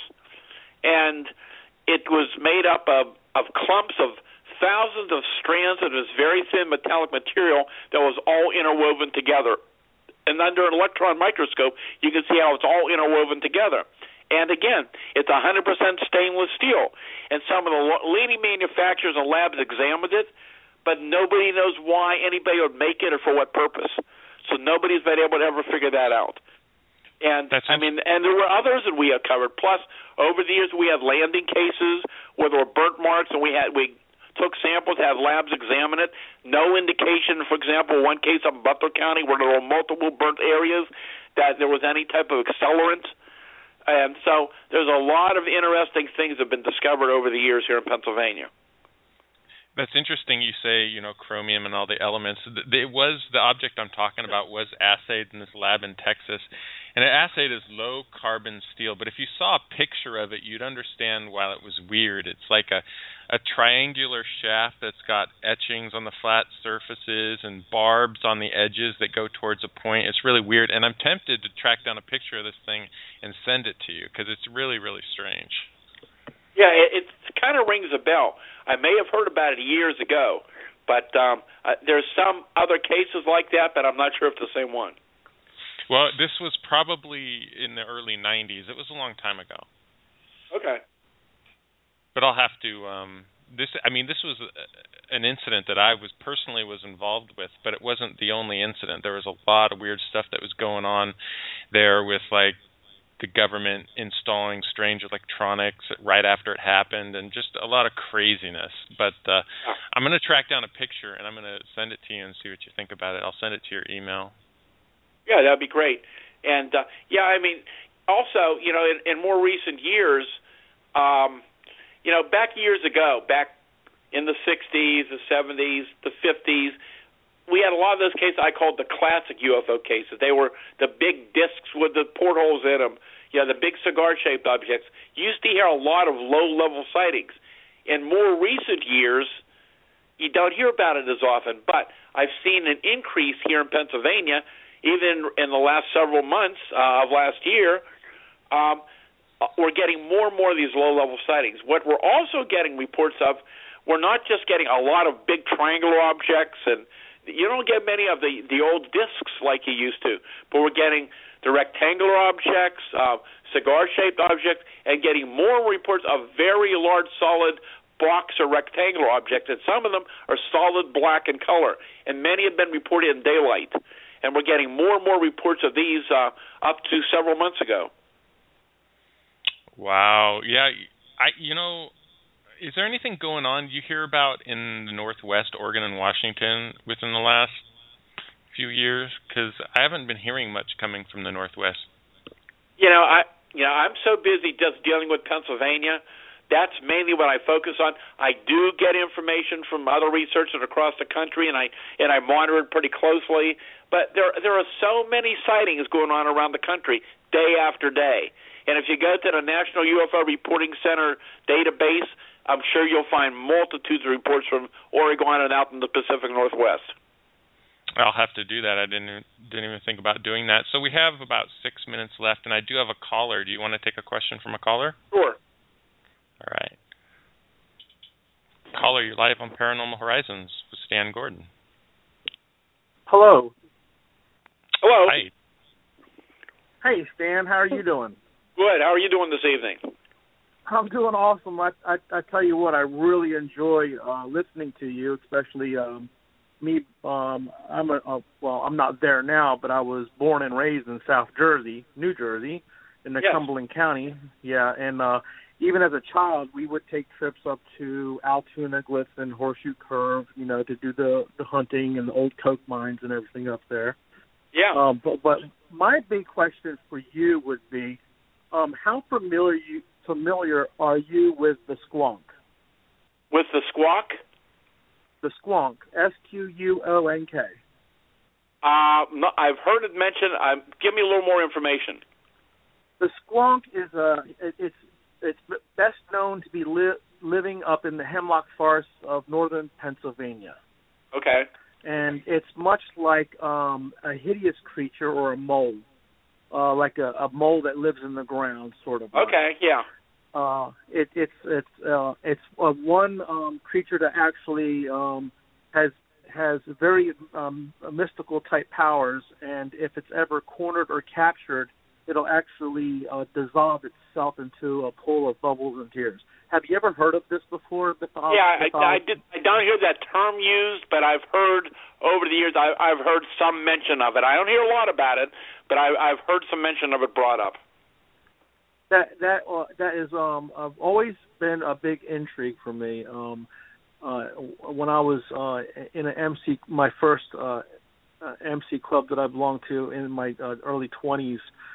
And it was made up of, of clumps of thousands of strands of this very thin metallic material that was all interwoven together. And under an electron microscope, you can see how it's all interwoven together. And again, it's one hundred percent stainless steel. And some of the leading manufacturers and labs examined it, but nobody knows why anybody would make it or for what purpose. So nobody's been able to ever figure that out. And That's I mean, and there were others that we had covered. Plus, over the years, we had landing cases where there were burnt marks, and we had we took samples, had labs examine it. No indication, for example, one case up in Butler County where there were multiple burnt areas that there was any type of accelerant. And so there's a lot of interesting things that have been discovered over the years here in Pennsylvania. That's interesting you say, you know, chromium and all the elements. It was, the object I'm talking about was assayed in this lab in Texas, and it assayed as low carbon steel. But if you saw a picture of it, you'd understand why it was weird. It's like a, a triangular shaft that's got etchings on the flat surfaces and barbs on the edges that go towards a point. It's really weird, and I'm tempted to track down a picture of this thing and send it to you because it's really, really strange. Yeah, it, it kind of rings a bell. I may have heard about it years ago, but um, uh, there's some other cases like that, but I'm not sure if it's the same one. Well, this was probably in the early nineties. It was a long time ago. Okay. But I'll have to. Um, this, I mean, this was a, an incident that I was personally was involved with, but it wasn't the only incident. There was a lot of weird stuff that was going on there with like the government installing strange electronics right after it happened, and just a lot of craziness. But uh, I'm going to track down a picture, and I'm going to send it to you and see what you think about it. I'll send it to your email. Yeah, that'd be great. And, uh, yeah, I mean, also, you know, in, in more recent years, um, you know, back years ago, back in the sixties, the seventies, the fifties, we had a lot of those cases I called the classic U F O cases. They were the big discs with the portholes in them, you know, the big cigar-shaped objects. You used to hear a lot of low-level sightings. In more recent years, you don't hear about it as often, but I've seen an increase here in Pennsylvania, even in the last several months uh, of last year. Um, we're getting more and more of these low-level sightings. What we're also getting reports of, we're not just getting a lot of big triangular objects, and you don't get many of the, the old discs like you used to, but we're getting the rectangular objects, uh, cigar-shaped objects, and getting more reports of very large, solid box or rectangular objects, and some of them are solid black in color, and many have been reported in daylight. And we're getting more and more reports of these uh, up to several months ago. Wow. Yeah, I you know, is there anything going on you hear about in the Northwest, Oregon, and Washington within the last few years? Because I haven't been hearing much coming from the Northwest. You know, I you know I'm so busy just dealing with Pennsylvania. That's mainly what I focus on. I do get information from other researchers across the country, and I and I monitor it pretty closely. But there there are so many sightings going on around the country day after day. And if you go to the National U F O Reporting Center database, I'm sure you'll find multitudes of reports from Oregon and out in the Pacific Northwest. I'll have to do that. I didn't didn't even think about doing that. So we have about six minutes left, and I do have a caller. Do you want to take a question from a caller? Sure. All right. Caller, you're live on Paranormal Horizons with Stan Gordon. Hello. Hello. Hi. Hey, Stan. How are you doing? Good. How are you doing this evening? I'm doing awesome. I, I, I tell you what, I really enjoy uh, listening to you, especially um, me. Um, I'm a, a well, I'm not there now, but I was born and raised in South Jersey, New Jersey, in the yes. Cumberland County. Yeah, and uh, even as a child, we would take trips up to Altoona, Glisten, Horseshoe Curve, you know, to do the, the hunting and the old coke mines and everything up there. Yeah. Um, but, but my big question for you would be, um, how familiar you, familiar are you with the squonk? With the squawk? The squonk, S Q U O N K. Uh, no, I've heard it mentioned. Uh, give me a little more information. The squonk is a it, it's it's best known to be li- living up in the hemlock forests of northern Pennsylvania. Okay. and it's much like um, a hideous creature or a mole, uh, like a, a mole that lives in the ground, sort of. Okay, yeah. Uh, it, it's it's uh, it's uh, one um, creature that actually um, has has very um, mystical type powers, and if it's ever cornered or captured, it'll actually uh, dissolve itself into a pool of bubbles and tears. Have you ever heard of this before? Mythology? Yeah, I, I did. I don't hear that term used, but I've heard over the years. I, I've heard some mention of it. I don't hear a lot about it, but I, I've heard some mention of it brought up. That that uh, that is um uh, always been a big intrigue for me. Um, uh, when I was uh, in an M C, my first uh, uh, M C club that I belonged to in my uh, early twenties,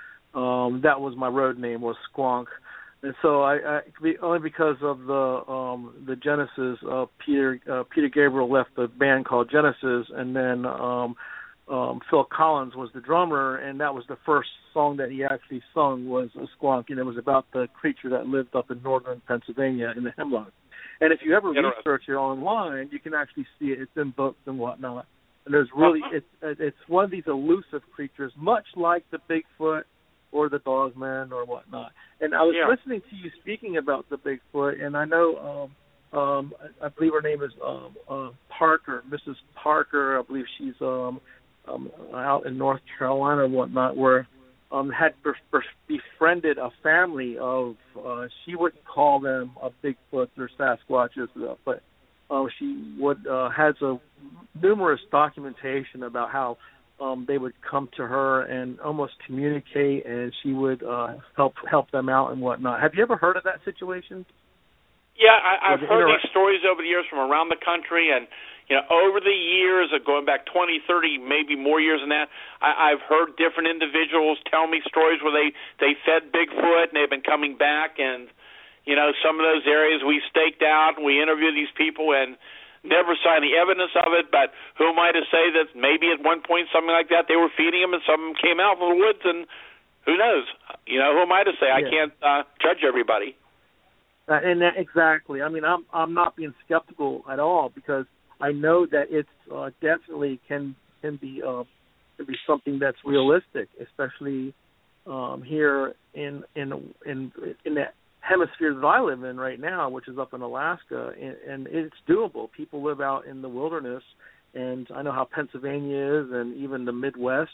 um, that was my road name, was Squonk, and so I, I only because of the um, the Genesis, uh, Peter uh, Peter Gabriel left the band called Genesis, and then um, um, Phil Collins was the drummer, and that was the first song that he actually sung was a Squonk, and it was about the creature that lived up in northern Pennsylvania in the Hemlock. And if you ever research it online, you can actually see it. It's in books and whatnot. And there's really uh-huh. it's it's one of these elusive creatures, much like the Bigfoot or the Dogman or whatnot. And I was yeah. listening to you speaking about the Bigfoot, and I know um, um, I, I believe her name is um, uh, Parker, Missus Parker. I believe she's um, um, out in North Carolina and whatnot, where um, had befriended a family of, uh, she wouldn't call them a Bigfoot or Sasquatches, but uh, she would uh, has a numerous documentation about how um, they would come to her and almost communicate, and she would uh, help help them out and whatnot. Have you ever heard of that situation? Yeah, I, I've heard intera- these stories over the years from around the country, and you know, over the years, of going back twenty, thirty, maybe more years than that, I, I've heard different individuals tell me stories where they, they fed Bigfoot and they've been coming back, and, you know, some of those areas we staked out and we interviewed these people and never saw any evidence of it, but who am I to say that maybe at one point something like that they were feeding them and some came out from the woods, and who knows? You know, who am I to say? I yeah. can't uh, judge everybody. Uh, and that, exactly. I mean, I'm I'm not being skeptical at all, because I know that it's uh, definitely can can be uh, can be something that's realistic, especially um, here in in in in the hemisphere that I live in right now, which is up in Alaska, and, and it's doable. People live out in the wilderness, and I know how Pennsylvania is, and even the Midwest.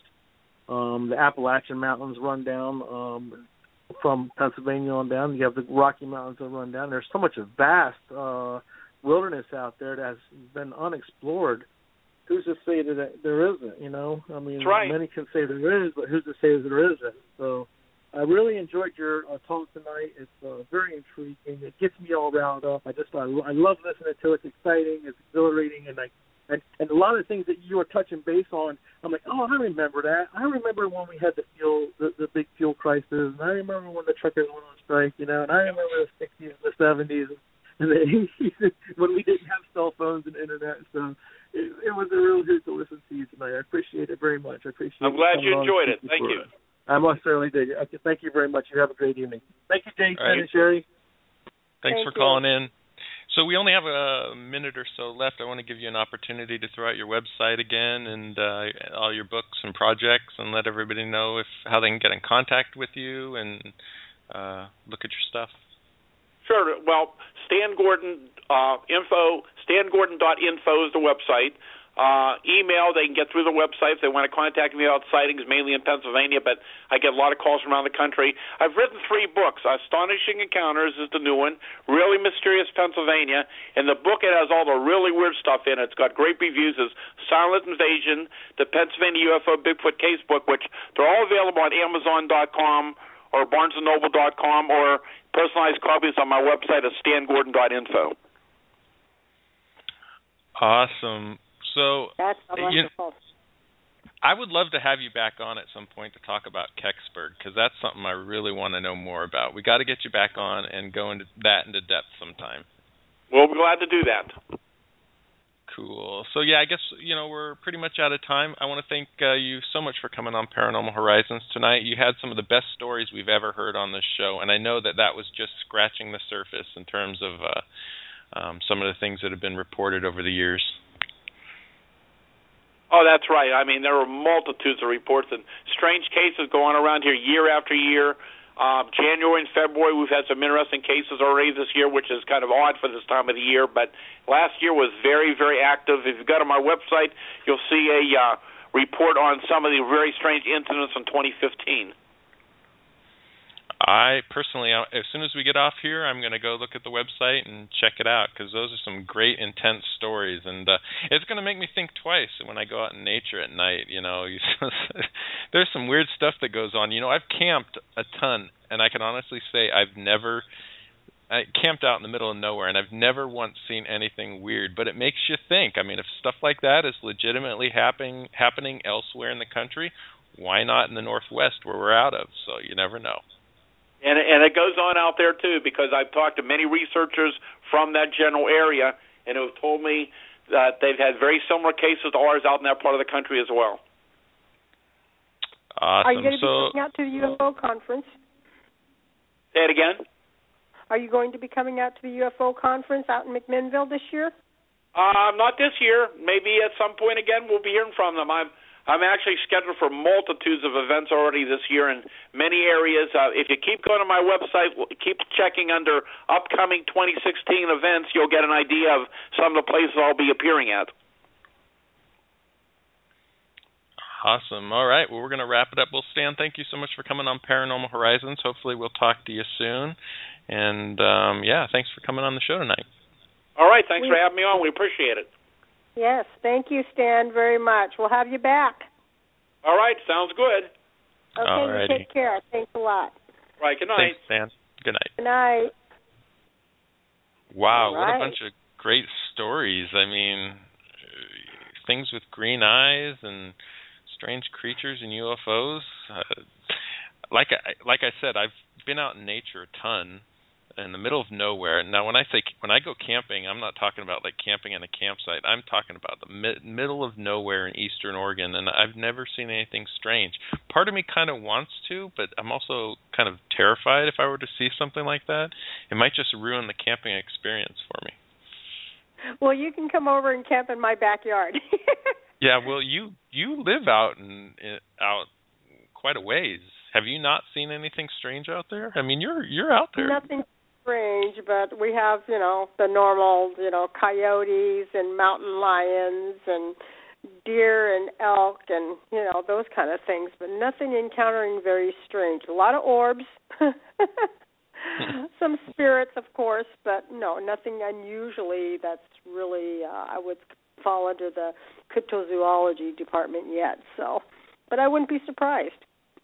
Um, the Appalachian Mountains run down um, from Pennsylvania on down. You have the Rocky Mountains that run down. There's so much vast uh, wilderness out there that has been unexplored. Who's to say that there isn't, you know? I mean, right. Many can say there is, but who's to say that there isn't? So I really enjoyed your uh, talk tonight. It's uh, very intriguing. It gets me all riled up. I just, I, I love listening to it. It's exciting. It's exhilarating. And I And, and a lot of the things that you were touching base on, I'm like, oh, I remember that. I remember when we had the fuel, the, the big fuel crisis, and I remember when the truckers went on strike, you know, and I remember the sixties and the seventies, and the eighties, when we didn't have cell phones and internet. So it, it was a real hoot to listen to you tonight. I appreciate it very much. I appreciate it. I'm glad you enjoyed it. Thank you. It. I most certainly did. Okay, thank you very much. You have a great evening. Thank you, Jason right. and Sherry. Thanks Thank for you. calling in. So we only have a minute or so left. I want to give you an opportunity to throw out your website again and uh, all your books and projects, and let everybody know if how they can get in contact with you and uh, look at your stuff. Sure. Well, Stan Gordon uh, info, stan gordon dot info is the website. Uh, email, they can get through the website if they want to contact me about sightings, mainly in Pennsylvania, but I get a lot of calls from around the country. I've written three books. Astonishing Encounters is the new one, Really Mysterious Pennsylvania, and the book, it has all the really weird stuff in it. It's got great reviews. It's Silent Invasion, the Pennsylvania U F O Bigfoot Case Book, which they're all available on amazon dot com or barnes and noble dot com, or personalized copies on my website at stan gordon dot info. Awesome. So, That's wonderful. You, I would love to have you back on at some point to talk about Kecksburg, because that's something I really want to know more about. We got to get you back on and go into that into depth sometime. We'll be glad to do that. Cool. So, yeah, I guess, you know, we're pretty much out of time. I want to thank uh, you so much for coming on Paranormal Horizons tonight. You had some of the best stories we've ever heard on this show, and I know that that was just scratching the surface in terms of uh, um, some of the things that have been reported over the years. Oh, that's right. I mean, there are multitudes of reports and strange cases going around here year after year. Um, January and February, we've had some interesting cases already this year, which is kind of odd for this time of the year. But last year was very, very active. If you go to my website, you'll see a uh, report on some of the very strange incidents in twenty fifteen. I personally, as soon as we get off here, I'm going to go look at the website and check it out, because those are some great, intense stories, and uh, it's going to make me think twice when I go out in nature at night. You know, there's some weird stuff that goes on. You know, I've camped a ton, and I can honestly say I've never I camped out in the middle of nowhere, and I've never once seen anything weird. But it makes you think. I mean, if stuff like that is legitimately happening happening elsewhere in the country, why not in the Northwest where we're out of? So you never know. And, and it goes on out there, too, because I've talked to many researchers from that general area, and who have told me that they've had very similar cases to ours out in that part of the country as well. Awesome. Are you going to so, be coming out to the U F O conference? Say it again? Are you going to be coming out to the U F O conference out in McMinnville this year? Uh, not this year. Maybe at some point again we'll be hearing from them. I'm I'm actually scheduled for multitudes of events already this year in many areas. Uh, if you keep going to my website, keep checking under upcoming twenty sixteen events, you'll get an idea of some of the places I'll be appearing at. Awesome. All right. Well, we're going to wrap it up. Well, Stan, thank you so much for coming on Paranormal Horizons. Hopefully we'll talk to you soon. And, um, yeah, thanks for coming on the show tonight. All right. Thanks we- for having me on. We appreciate it. Yes, thank you, Stan, very much. We'll have you back. All right, sounds good. Okay, Alrighty. you take care. Thanks a lot. Right, good night. Thanks, Stan. Good night. Good night. Wow, right. what a bunch of great stories. I mean, things with green eyes and strange creatures and U F Os. Uh, like I, like I said, I've been out in nature a ton, in the middle of nowhere. Now, when I say when I go camping, I'm not talking about like camping in a campsite. I'm talking about the mi- middle of nowhere in Eastern Oregon, and I've never seen anything strange. Part of me kind of wants to, but I'm also kind of terrified if I were to see something like that. It might just ruin the camping experience for me. Well, you can come over and camp in my backyard. Yeah, well, you you live out in, in out quite a ways. Have you not seen anything strange out there? I mean, you're you're out there. Nothing strange, but we have, you know, the normal, you know, coyotes and mountain lions and deer and elk and, you know, those kind of things, but nothing encountering very strange. A lot of orbs, some spirits, of course, but no, nothing unusually that's really, uh, I would fall under the cryptozoology department yet. So, but I wouldn't be surprised.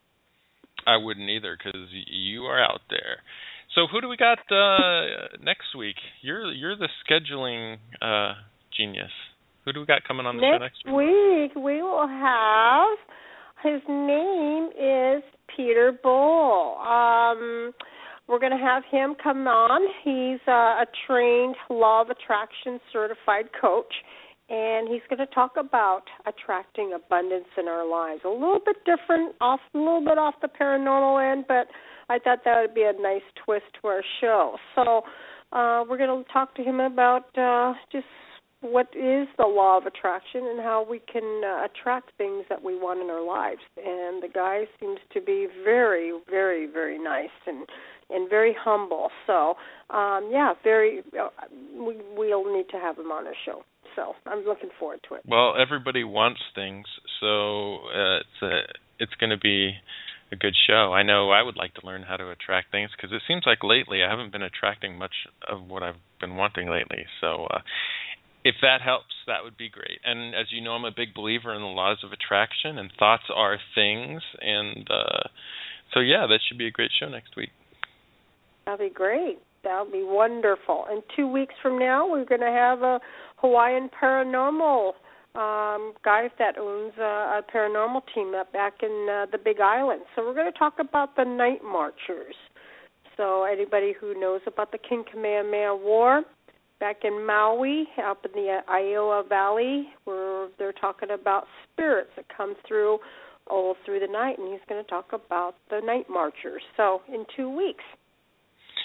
I wouldn't either, because you are out there. So who do we got uh, next week? You're you're the scheduling uh, genius. Who do we got coming on the next show next week? Week we will have, his name is Peter Bull. Um, we're going to have him come on. He's uh, a trained Law of Attraction certified coach, and he's going to talk about attracting abundance in our lives. A little bit different, off a little bit off the paranormal end, but I thought that would be a nice twist to our show. So uh, we're going to talk to him about uh, just what is the law of attraction and how we can uh, attract things that we want in our lives. And the guy seems to be very, very, very nice and and very humble. So, um, yeah, very. Uh, we, we'll need to have him on our show. So I'm looking forward to it. Well, everybody wants things, so uh, it's a, it's going to be a good show. I know I would like to learn how to attract things, because it seems like lately I haven't been attracting much of what I've been wanting lately. So uh, if that helps, that would be great. And as you know, I'm a big believer in the laws of attraction, and thoughts are things. And uh, so, yeah, that should be a great show next week. That'll be great. That'll be wonderful. And two weeks from now, we're going to have a Hawaiian paranormal um, guy that owns a, a paranormal team up back in uh, the Big Island. So we're going to talk about the Night Marchers. So anybody who knows about the King Kamehameha War back in Maui, up in the Iowa Valley, where they're talking about spirits that come through all through the night, and he's going to talk about the Night Marchers. So in two weeks.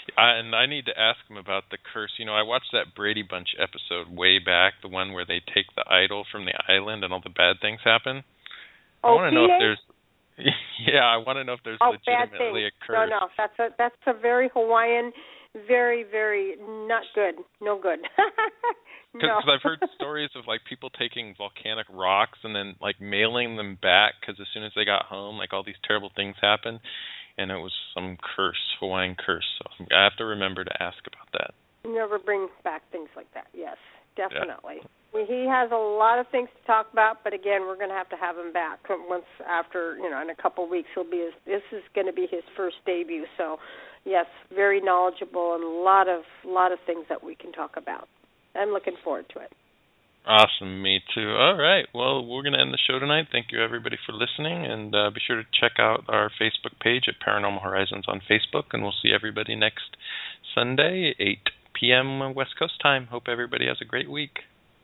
I, and I need to ask him about the curse. You know, I watched that Brady Bunch episode way back, the one where they take the idol from the island and all the bad things happen. Oh, I want to know if there's. Yeah, I want to know if there's oh, legitimately a curse. No, no, that's a that's a very Hawaiian, very very not good, no good. Because no. I've heard stories of like people taking volcanic rocks and then like mailing them back because as soon as they got home, like all these terrible things happened, and it was some curse, Hawaiian curse. So I have to remember to ask about that. Never bring back things like that. Yes, definitely. Yeah. We, he has a lot of things to talk about, but again, we're going to have to have him back once after, you know, in a couple of weeks. He'll be his, this is going to be his first debut. So, yes, very knowledgeable and a lot of lot of things that we can talk about. I'm looking forward to it. Awesome, me too. All right, well, we're going to end the show tonight. Thank you, everybody, for listening, and uh, be sure to check out our Facebook page at Paranormal Horizons on Facebook, and we'll see everybody next Sunday, eight p.m. West Coast time. Hope everybody has a great week.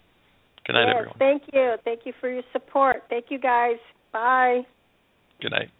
Good night, yes, everyone. Thank you. Thank you for your support. Thank you, guys. Bye. Good night.